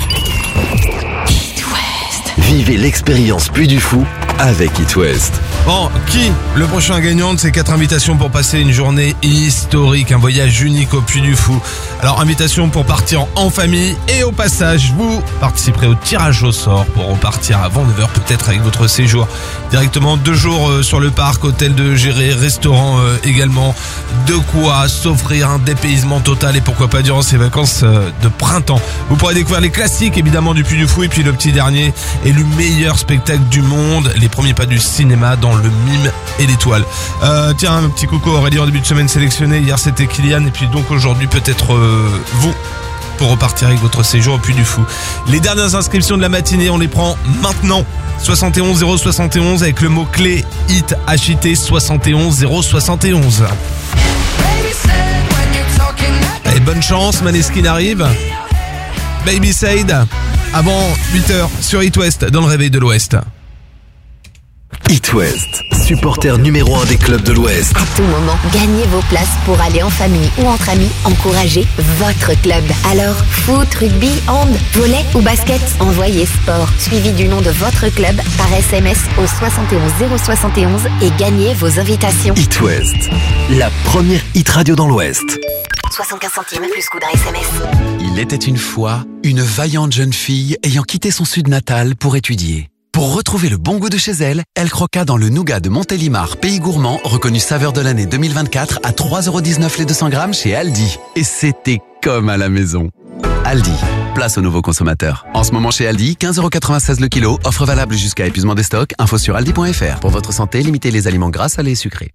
Vivez l'expérience Puy du Fou avec It West. Bon, qui le prochain gagnant de ces 4 invitations pour passer une journée historique, un voyage unique au Puy du Fou. Alors, invitation pour partir en famille et au passage, vous participerez au tirage au sort pour repartir avant 9h peut-être avec votre séjour. Directement 2 jours sur le parc, hôtel de gérer, restaurant également. De quoi s'offrir un dépaysement total et pourquoi pas durant ces vacances de printemps. Vous pourrez découvrir les classiques évidemment du Puy du Fou et puis le petit dernier est le meilleur spectacle du monde, les premiers pas du cinéma dans le mime et l'étoile. Tiens, un petit coucou Aurélie en début de semaine sélectionné. Hier c'était Kylian et puis donc aujourd'hui peut-être vous pour repartir avec votre séjour au Puy du Fou. Les dernières inscriptions de la matinée, on les prend maintenant. 71 071 avec le mot-clé HIT HIT 71 071. Allez, bonne chance, Maneskin arrive. Baby Said avant 8h sur It West dans le réveil de l'Ouest. It West, supporter numéro 1 des clubs de l'Ouest. À tout moment, gagnez vos places pour aller en famille ou entre amis, encourager votre club. Alors, foot, rugby, hand, volley ou basket, envoyez sport, suivi du nom de votre club par SMS au 71 071 et gagnez vos invitations. It West, la première hit radio dans l'Ouest. 75 centimes plus coût d'un SMS. Il était une fois une vaillante jeune fille ayant quitté son sud natal pour étudier. Pour retrouver le bon goût de chez elle, elle croqua dans le nougat de Montélimar, pays gourmand, reconnu saveur de l'année 2024 à 3,19€ les 200 grammes chez Aldi. Et c'était comme à la maison. Aldi, place aux nouveaux consommateurs. En ce moment chez Aldi, 15,96€ le kilo, offre valable jusqu'à épuisement des stocks, info sur aldi.fr. Pour votre santé, limitez les aliments gras, salés et sucrés.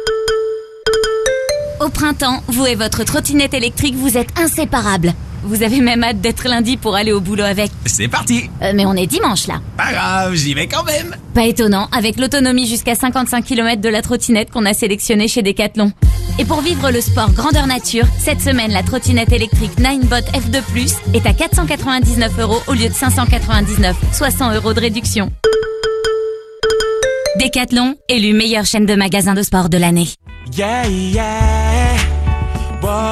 Au printemps, vous et votre trottinette électrique, vous êtes inséparables. Vous avez même hâte d'être lundi pour aller au boulot avec. C'est parti. Mais on est dimanche là. Pas grave, j'y vais quand même. Pas étonnant, avec l'autonomie jusqu'à 55 km de la trottinette qu'on a sélectionnée chez Decathlon. Et pour vivre le sport grandeur nature, cette semaine, la trottinette électrique Ninebot F2+, est à 499€ au lieu de 599, soit 100€ de réduction. Decathlon, élu meilleure chaîne de magasins de sport de l'année. Yeah, yeah. Wow.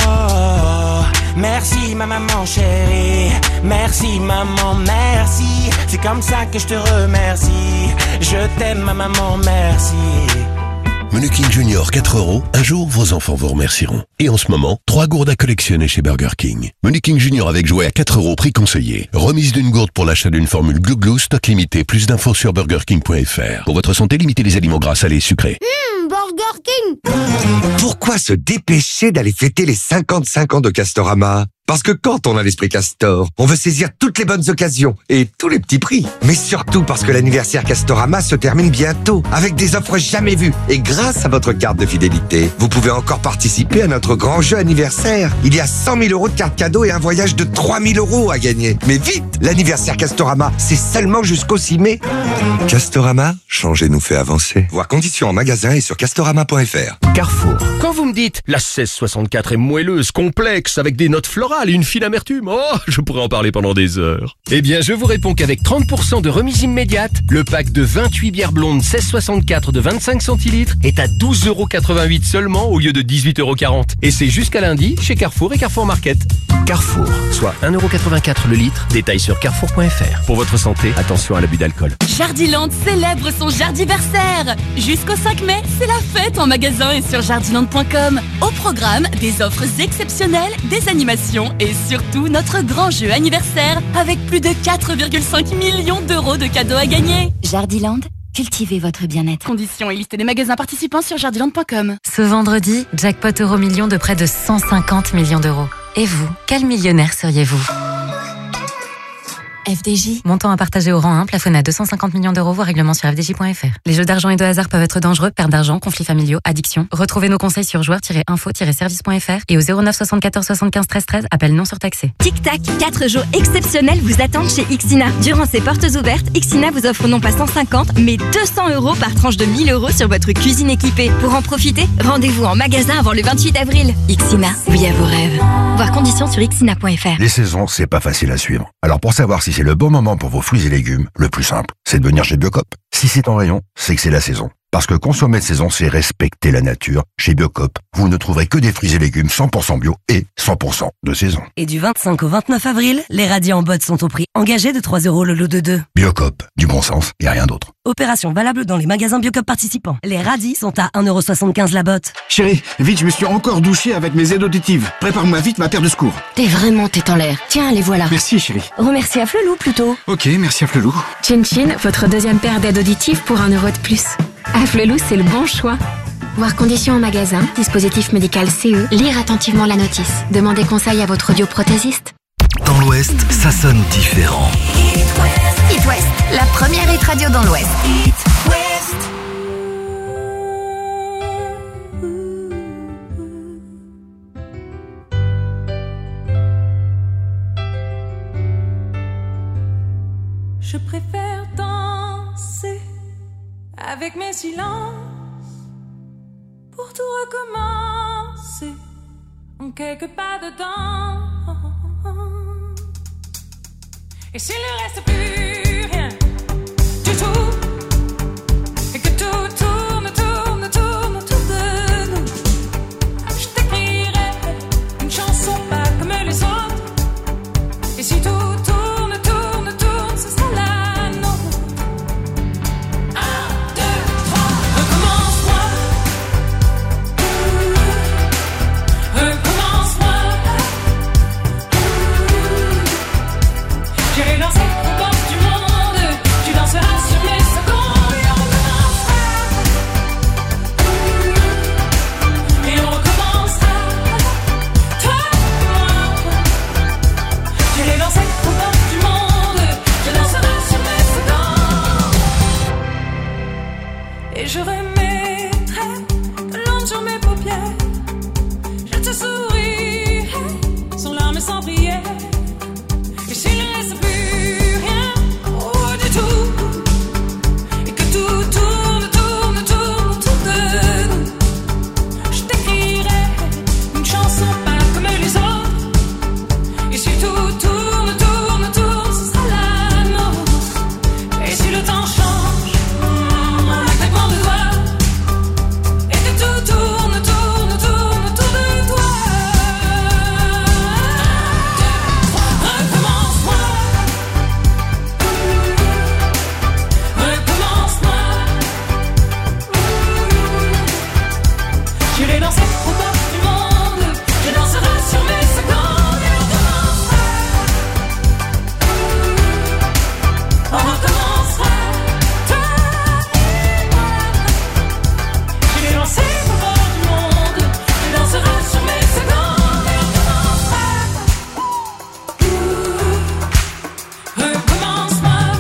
Merci ma maman chérie, merci maman, merci. C'est comme ça que je te remercie. Je t'aime ma maman, merci. Menu King Junior 4€, un jour vos enfants vous remercieront. Et en ce moment, 3 gourdes à collectionner chez Burger King. Menu King Junior avec jouet à 4€, prix conseillé. Remise d'une gourde pour l'achat d'une formule Glou Glou, stock limité. Plus d'infos sur burgerking.fr. Pour votre santé, limitez les aliments gras, salés et sucrés. Burger King. Pourquoi se dépêcher d'aller fêter les 55 ans de Castorama ? Parce que quand on a l'esprit Castor, on veut saisir toutes les bonnes occasions et tous les petits prix. Mais surtout parce que l'anniversaire Castorama se termine bientôt avec des offres jamais vues. Et grâce à votre carte de fidélité, vous pouvez encore participer à notre grand jeu anniversaire. Il y a 100 000€ de cartes cadeaux et un voyage de 3 000€ à gagner. Mais vite, l'anniversaire Castorama, c'est seulement jusqu'au 6 mai. Castorama, changer nous fait avancer. Voir conditions en magasin et sur castorama.fr. Carrefour. Quand vous me dites la 1664 est moelleuse, complexe, avec des notes florales et une fine amertume, oh, je pourrais en parler pendant des heures. Eh bien, je vous réponds qu'avec 30% de remise immédiate, le pack de 28 bières blondes 1664 de 25 centilitres est à 12,88€ seulement au lieu de 18,40€. Et c'est jusqu'à lundi chez Carrefour et Carrefour Market. Carrefour, soit 1,84€ le litre. Détail sur carrefour.fr. Pour votre santé, attention à l'abus d'alcool. Jardiland célèbre son jardiversaire. Jusqu'au 5 mai, c'est la fête en magasin et sur jardiland.com. Au programme, des offres exceptionnelles, des animations et surtout notre grand jeu anniversaire avec plus de 4,5 millions d'euros de cadeaux à gagner. Jardiland, cultivez votre bien-être. Conditions et liste des magasins participants sur jardiland.com. Ce vendredi, jackpot euro-million de près de 150 millions d'euros. Et vous, quel millionnaire seriez-vous ? FDJ. Montant à partager au rang 1, plafonné à 250 millions d'euros, voire règlement sur fdj.fr. Les jeux d'argent et de hasard peuvent être dangereux, perte d'argent, conflits familiaux, addiction. Retrouvez nos conseils sur joueurs-info-service.fr et au 09 74 75 13 13, appel non surtaxé. Tic-tac, 4 jours exceptionnels vous attendent chez Ixina. Durant ces portes ouvertes, Ixina vous offre non pas 150, mais 200 € par tranche de 1000 € sur votre cuisine équipée. Pour en profiter, rendez-vous en magasin avant le 28 avril. Ixina, oui à vos rêves. Voir conditions sur ixina.fr. Les saisons, c'est pas facile à suivre. Alors pour savoir si c'est le bon moment pour vos fruits et légumes, le plus simple, c'est de venir chez Biocop. Si c'est en rayon, c'est que c'est la saison. Parce que consommer de saison, c'est respecter la nature. Chez Biocop, vous ne trouverez que des fruits et légumes 100% bio et 100% de saison. Et du 25 au 29 avril, les radis en botte sont au prix engagé de 3 € le lot de 2. Biocop, du bon sens et rien d'autre. Opération valable dans les magasins Biocop participants. Les radis sont à 1,75 € la botte. Chérie, vite, je me suis encore douché avec mes aides auditives. Prépare-moi vite ma paire de secours. T'es vraiment tête en l'air. Tiens, les voilà. Merci chérie. Remercie à Flelou plutôt. Ok, merci à Flelou. Chin Chin, votre deuxième paire d'aides auditives pour 1 € de plus. À Flelou, c'est le bon choix. Voir conditions en magasin, dispositif médical CE, lire attentivement la notice. Demandez conseil à votre audioprothésiste. Dans l'Ouest, ça sonne différent. It West, la première hit radio dans l'Ouest. Je préfère danser avec mes silences pour tout recommencer en quelques pas dedans. Et s'il ne reste plus rien du tout, et que tout tourne autour de nous, je t'écrirai une chanson pas comme les autres. Et si tout tourne, ce sera la nôtre. 1, 2, 3, recommence-moi. Recommence-moi. J'irai danser aux portes du monde. Tu danseras sur mes secondes. Et on recommencera. Toi et moi. J'irai danser aux portes du monde. Tu danseras sur mes secondes. Et je remettrai de l'encre sur mes paupières. Je te sourirai sans larmes et sans prière. Et s'il ne reste plus rien du tout, et que tout tourne autour de nous, je t'écrirai une chanson pas comme les autres. Et si tout tourne, ce sera la nôtre. Et si le temps change, en un claquement de doigts, et que tout tourne autour de toi. Recommence-moi. Recommence-moi. J'irai danser aux portes du monde. Tu danseras sur mes secondes. Et on recommencera. Toi et moi. J'irai danser aux portes du monde. Tu danseras sur mes secondes. Et on recommencera. Recommence-moi.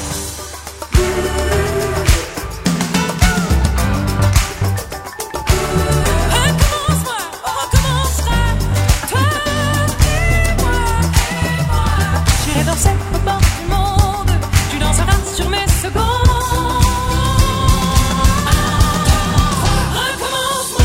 Recommence-moi, on recommencera. Toi et moi. J'irai danser au bord du monde. Tu danseras sur mes secondes. Recommence-moi.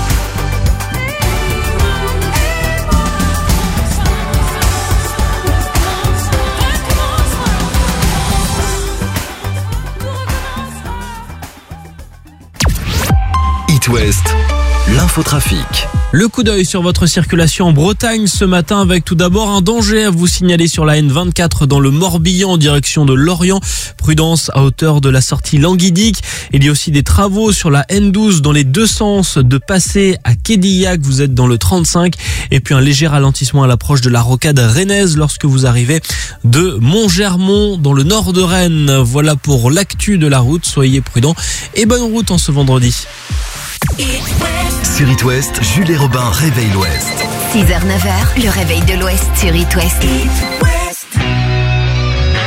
It West, l'infotrafic. Le coup d'œil sur votre circulation en Bretagne ce matin avec tout d'abord un danger à vous signaler sur la N24 dans le Morbihan en direction de Lorient. Prudence à hauteur de la sortie Languidic. Il y a aussi des travaux sur la N12 dans les deux sens de Passé à Quédillac. Vous êtes dans le 35. Et puis un léger ralentissement à l'approche de la rocade rennaise lorsque vous arrivez de Montgermont dans le nord de Rennes. Voilà pour l'actu de la route. Soyez prudents et bonne route en ce vendredi. Sur It West, Jules et Robin réveillent l'Ouest. 6h, 9h, le réveil de l'Ouest sur It West.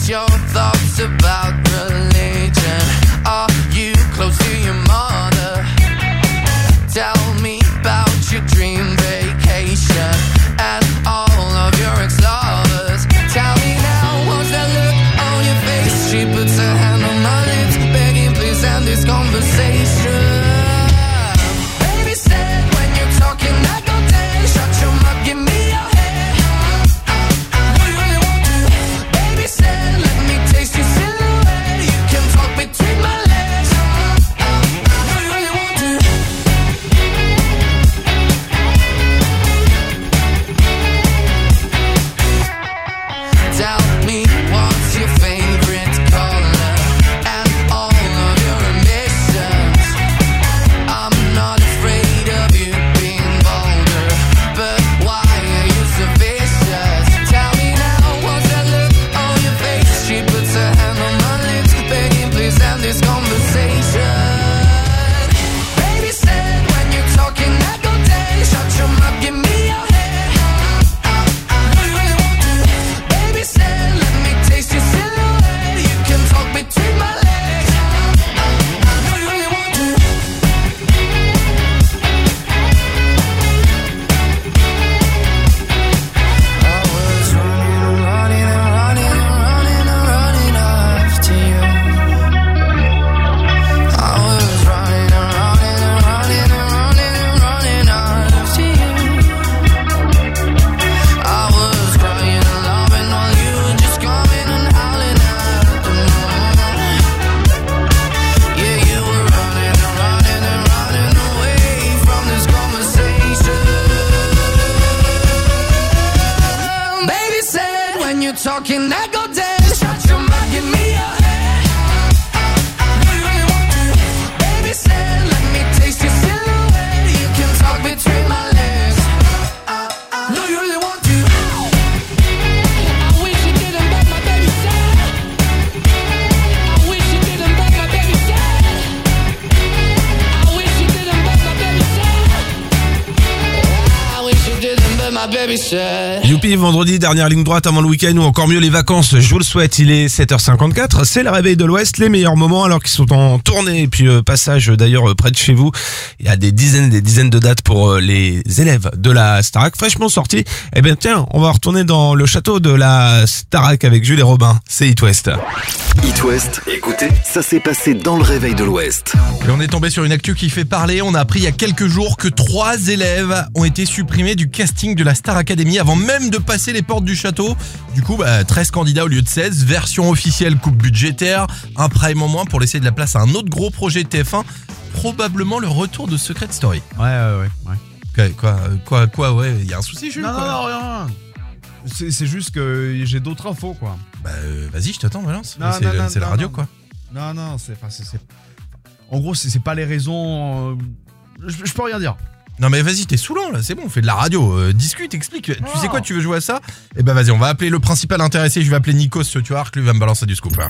What's your thoughts about religion? Are you close to your mother? Tell me about your dream vacation and all of your ex-lovers. Tell me now, what's that look on your face? She puts her hand on my lips, begging please end this conversation. Baby said when you're talking I go dead. Shut your mouth, give me your head. Do you really want to? Baby said let me taste your silhouette. You can talk between my legs. Do you really want to? Tell me what's your favorite color and all of your ambitions. I'm not afraid of you being bolder, but why are you so vicious? Tell me now, what's that look on your face? She puts her hand on my lips, begging please end this conversation. Baby said when you're talking I go dead. Shut your mouth, give me your head. Do you really want to? Baby said let me taste your silhouette. You can talk between my legs. Do you really want to? I was running after you. I was running after you. I was crying and loving while you were just coming and howling at the moon. Yeah, you were running away from this conversation. Baby said when you're talking I go dead. Shut your mouth, give me your head. Do you really want to? Baby said let me taste your silhouette. You can talk between my legs. Do you really want to? I wish you didn't, but my baby said. I wish you didn't, but my baby said. I wish you didn't, but my baby said. I wish you didn't, but my baby said. Youpi, vendredi, dernière ligne droite avant le week-end ou encore mieux les vacances, je vous le souhaite, il est 7h54, c'est le réveil de l'Ouest, les meilleurs moments alors qu'ils sont en tournée et puis passage d'ailleurs près de chez vous, il y a des dizaines de dates pour les élèves de la Starac fraîchement sortis. Eh bien tiens, on va retourner dans le château de la Starac avec Jules et Robin, c'est It West. It West, écoutez, ça s'est passé dans le réveil de l'Ouest. Et on est tombé sur une actu qui fait parler. On a appris il y a quelques jours que 3 élèves ont été supprimés du casting de la Star Academy avant même de passer les portes du château. Du coup, 13 candidats au lieu de 16. Version officielle, coupe budgétaire, un prime en moins pour laisser de la place à un autre gros projet de TF1. Probablement le retour de Secret Story. Ouais. Quoi, ouais, il y a un souci, Jules? Non, rien. C'est juste que j'ai d'autres infos, quoi. Vas-y, je t'attends, balance. Non, C'est la radio, quoi. Non, c'est... En gros, c'est pas les raisons... Je peux rien dire. Non mais vas-y, t'es saoulant là, c'est bon, on fait de la radio, discute, explique. Tu sais quoi, tu veux jouer à ça? Eh ben vas-y, on va appeler le principal intéressé, je vais appeler Nikos, tu vois, que lui va me balancer du scoop.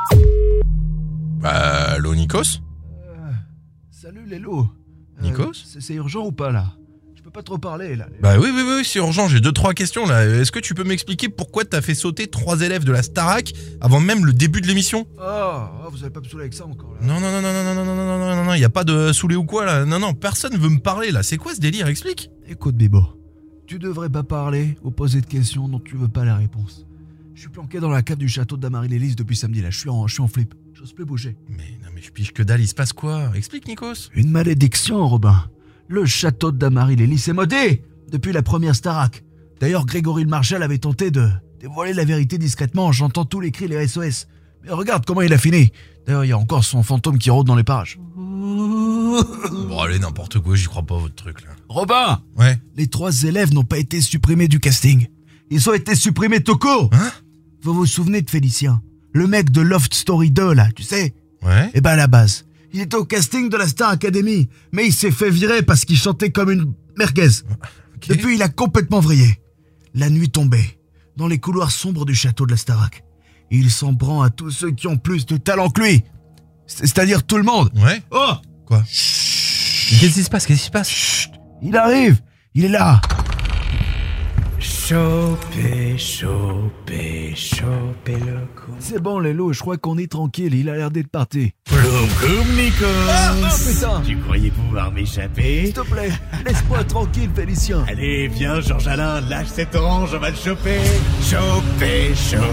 Allô Nikos? Salut Lélo. Nikos? C'est urgent ou pas là? Je peux pas trop parler là. Bah oui, c'est urgent, j'ai 2-3 questions là. Est-ce que tu peux m'expliquer pourquoi t'as fait sauter 3 élèves de la Starac avant même le début de l'émission? Vous allez pas me saouler avec ça encore là. Non, y a pas de saoulé ou quoi là. Non, personne veut me parler là. C'est quoi ce délire? Explique. Écoute Bibo, tu devrais pas parler ou poser de questions dont tu veux pas la réponse. Je suis planqué dans la cave du château de Damary-Lélis depuis samedi là, je suis en flip. J'ose plus bouger. Mais je pige que dalle, il se passe quoi? Explique Nikos. Une malédiction Robin. Le château de Damary-Lélis est modé depuis la première Starac. D'ailleurs, Grégory le Marshal avait tenté de dévoiler la vérité discrètement en chantant tous les cris, les SOS. Mais regarde comment il a fini. D'ailleurs, il y a encore son fantôme qui rôde dans les parages. Bon allez, n'importe quoi, j'y crois pas votre truc là. Robin! Ouais. Les 3 élèves n'ont pas été supprimés du casting. Ils ont été supprimés tout court. Vous vous souvenez de Félicien? Le mec de Loft Story 2 là, tu sais? Ouais. Eh ben à la base, il était au casting de la Star Academy, mais il s'est fait virer parce qu'il chantait comme une merguez. Depuis, il a complètement vrillé. La nuit tombait, dans les couloirs sombres du château de la Starac. Il s'en prend à tous ceux qui ont plus de talent que lui. C'est-à-dire tout le monde. Ouais. Oh! Quoi? Qu'est-ce qui se passe? Chut. Il arrive. Il est là. Chaud, pécho, pécho. choper le coup. C'est bon, Lélo, je crois qu'on est tranquille, il a l'air d'être parti. Ploum ploum, Nikos. Ah, putain. Tu croyais pouvoir m'échapper? S'il te plaît, laisse-moi tranquille, Félicien. Allez, viens, Georges Alain, lâche cette orange, on va le choper. Choper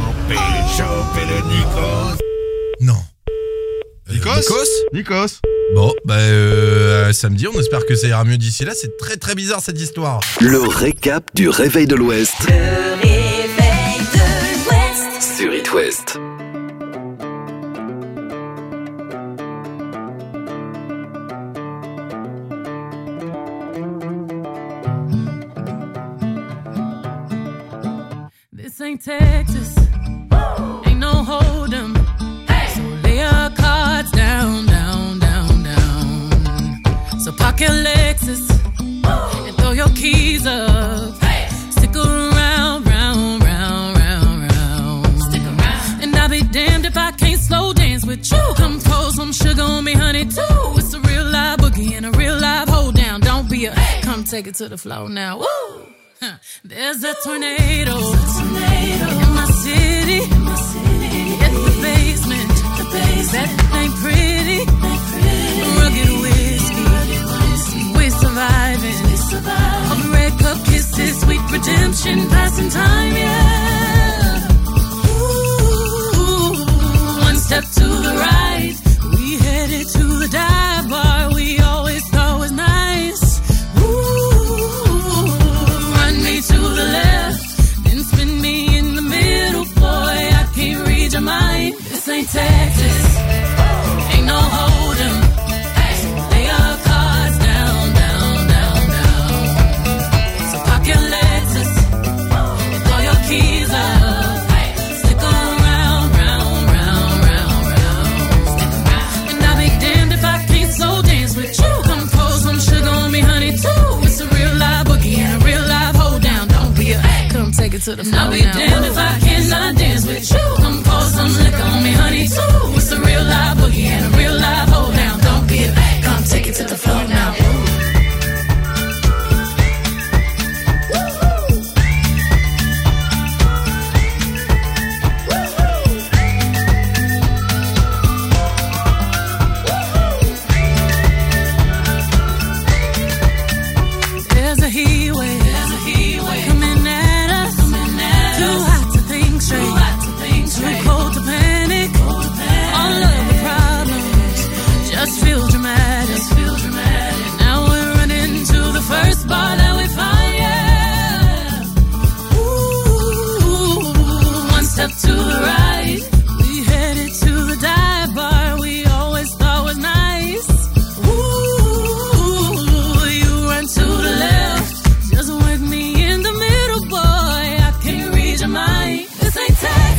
le Nikos. Non. Nikos Nikos. Bon, samedi, on espère que ça ira mieux d'ici là. C'est très très bizarre cette histoire. Le récap du Réveil de l'Ouest Le réveil de l'Ouest. sur It West. This ain't Texas, ain't no hold'em. So lay your cards down, down, down, down. So park your Lexus and throw your keys up. Stick around, round, round, round, round. Stick around. And I'll be damned if I can't slow dance with you. Come pour some sugar on me, honey, too. It's a real live boogie and a real live hold down. Don't be a come take it to the floor now. Woo! There's a tornado in my city. It's the basement. That ain't pretty. Rugged whiskey. We're surviving. Of red cup kisses, sweet redemption, passing time, yeah. Ooh, one step to the right. We headed to the dive bar we always thought was nice. To the left, then spin me in the middle, boy, I can't read your mind. This ain't Texas, ain't no hold'em. Lay your cards down, down, down, down. So park your Lexus and throw your keys up. Stick around, round, round, round, round. And I'll be damned if I can't slow dance with you. Come pour some sugar on me, honey, too. It's a real live boogie and a real live hold down. Come take it to the floor. I'll be damned if I cannot dance with you. Come pour some liquor on me, honey, too. It's a real live boogie and a real live hold down. Don't be a come take it to the floor now. There's a heat wave. Coming at us. Too hot to think straight. Too cold to panic. All of the problems just feel dramatic. Now we're running to the first bar that we find, yeah. Ooh, one step to the right.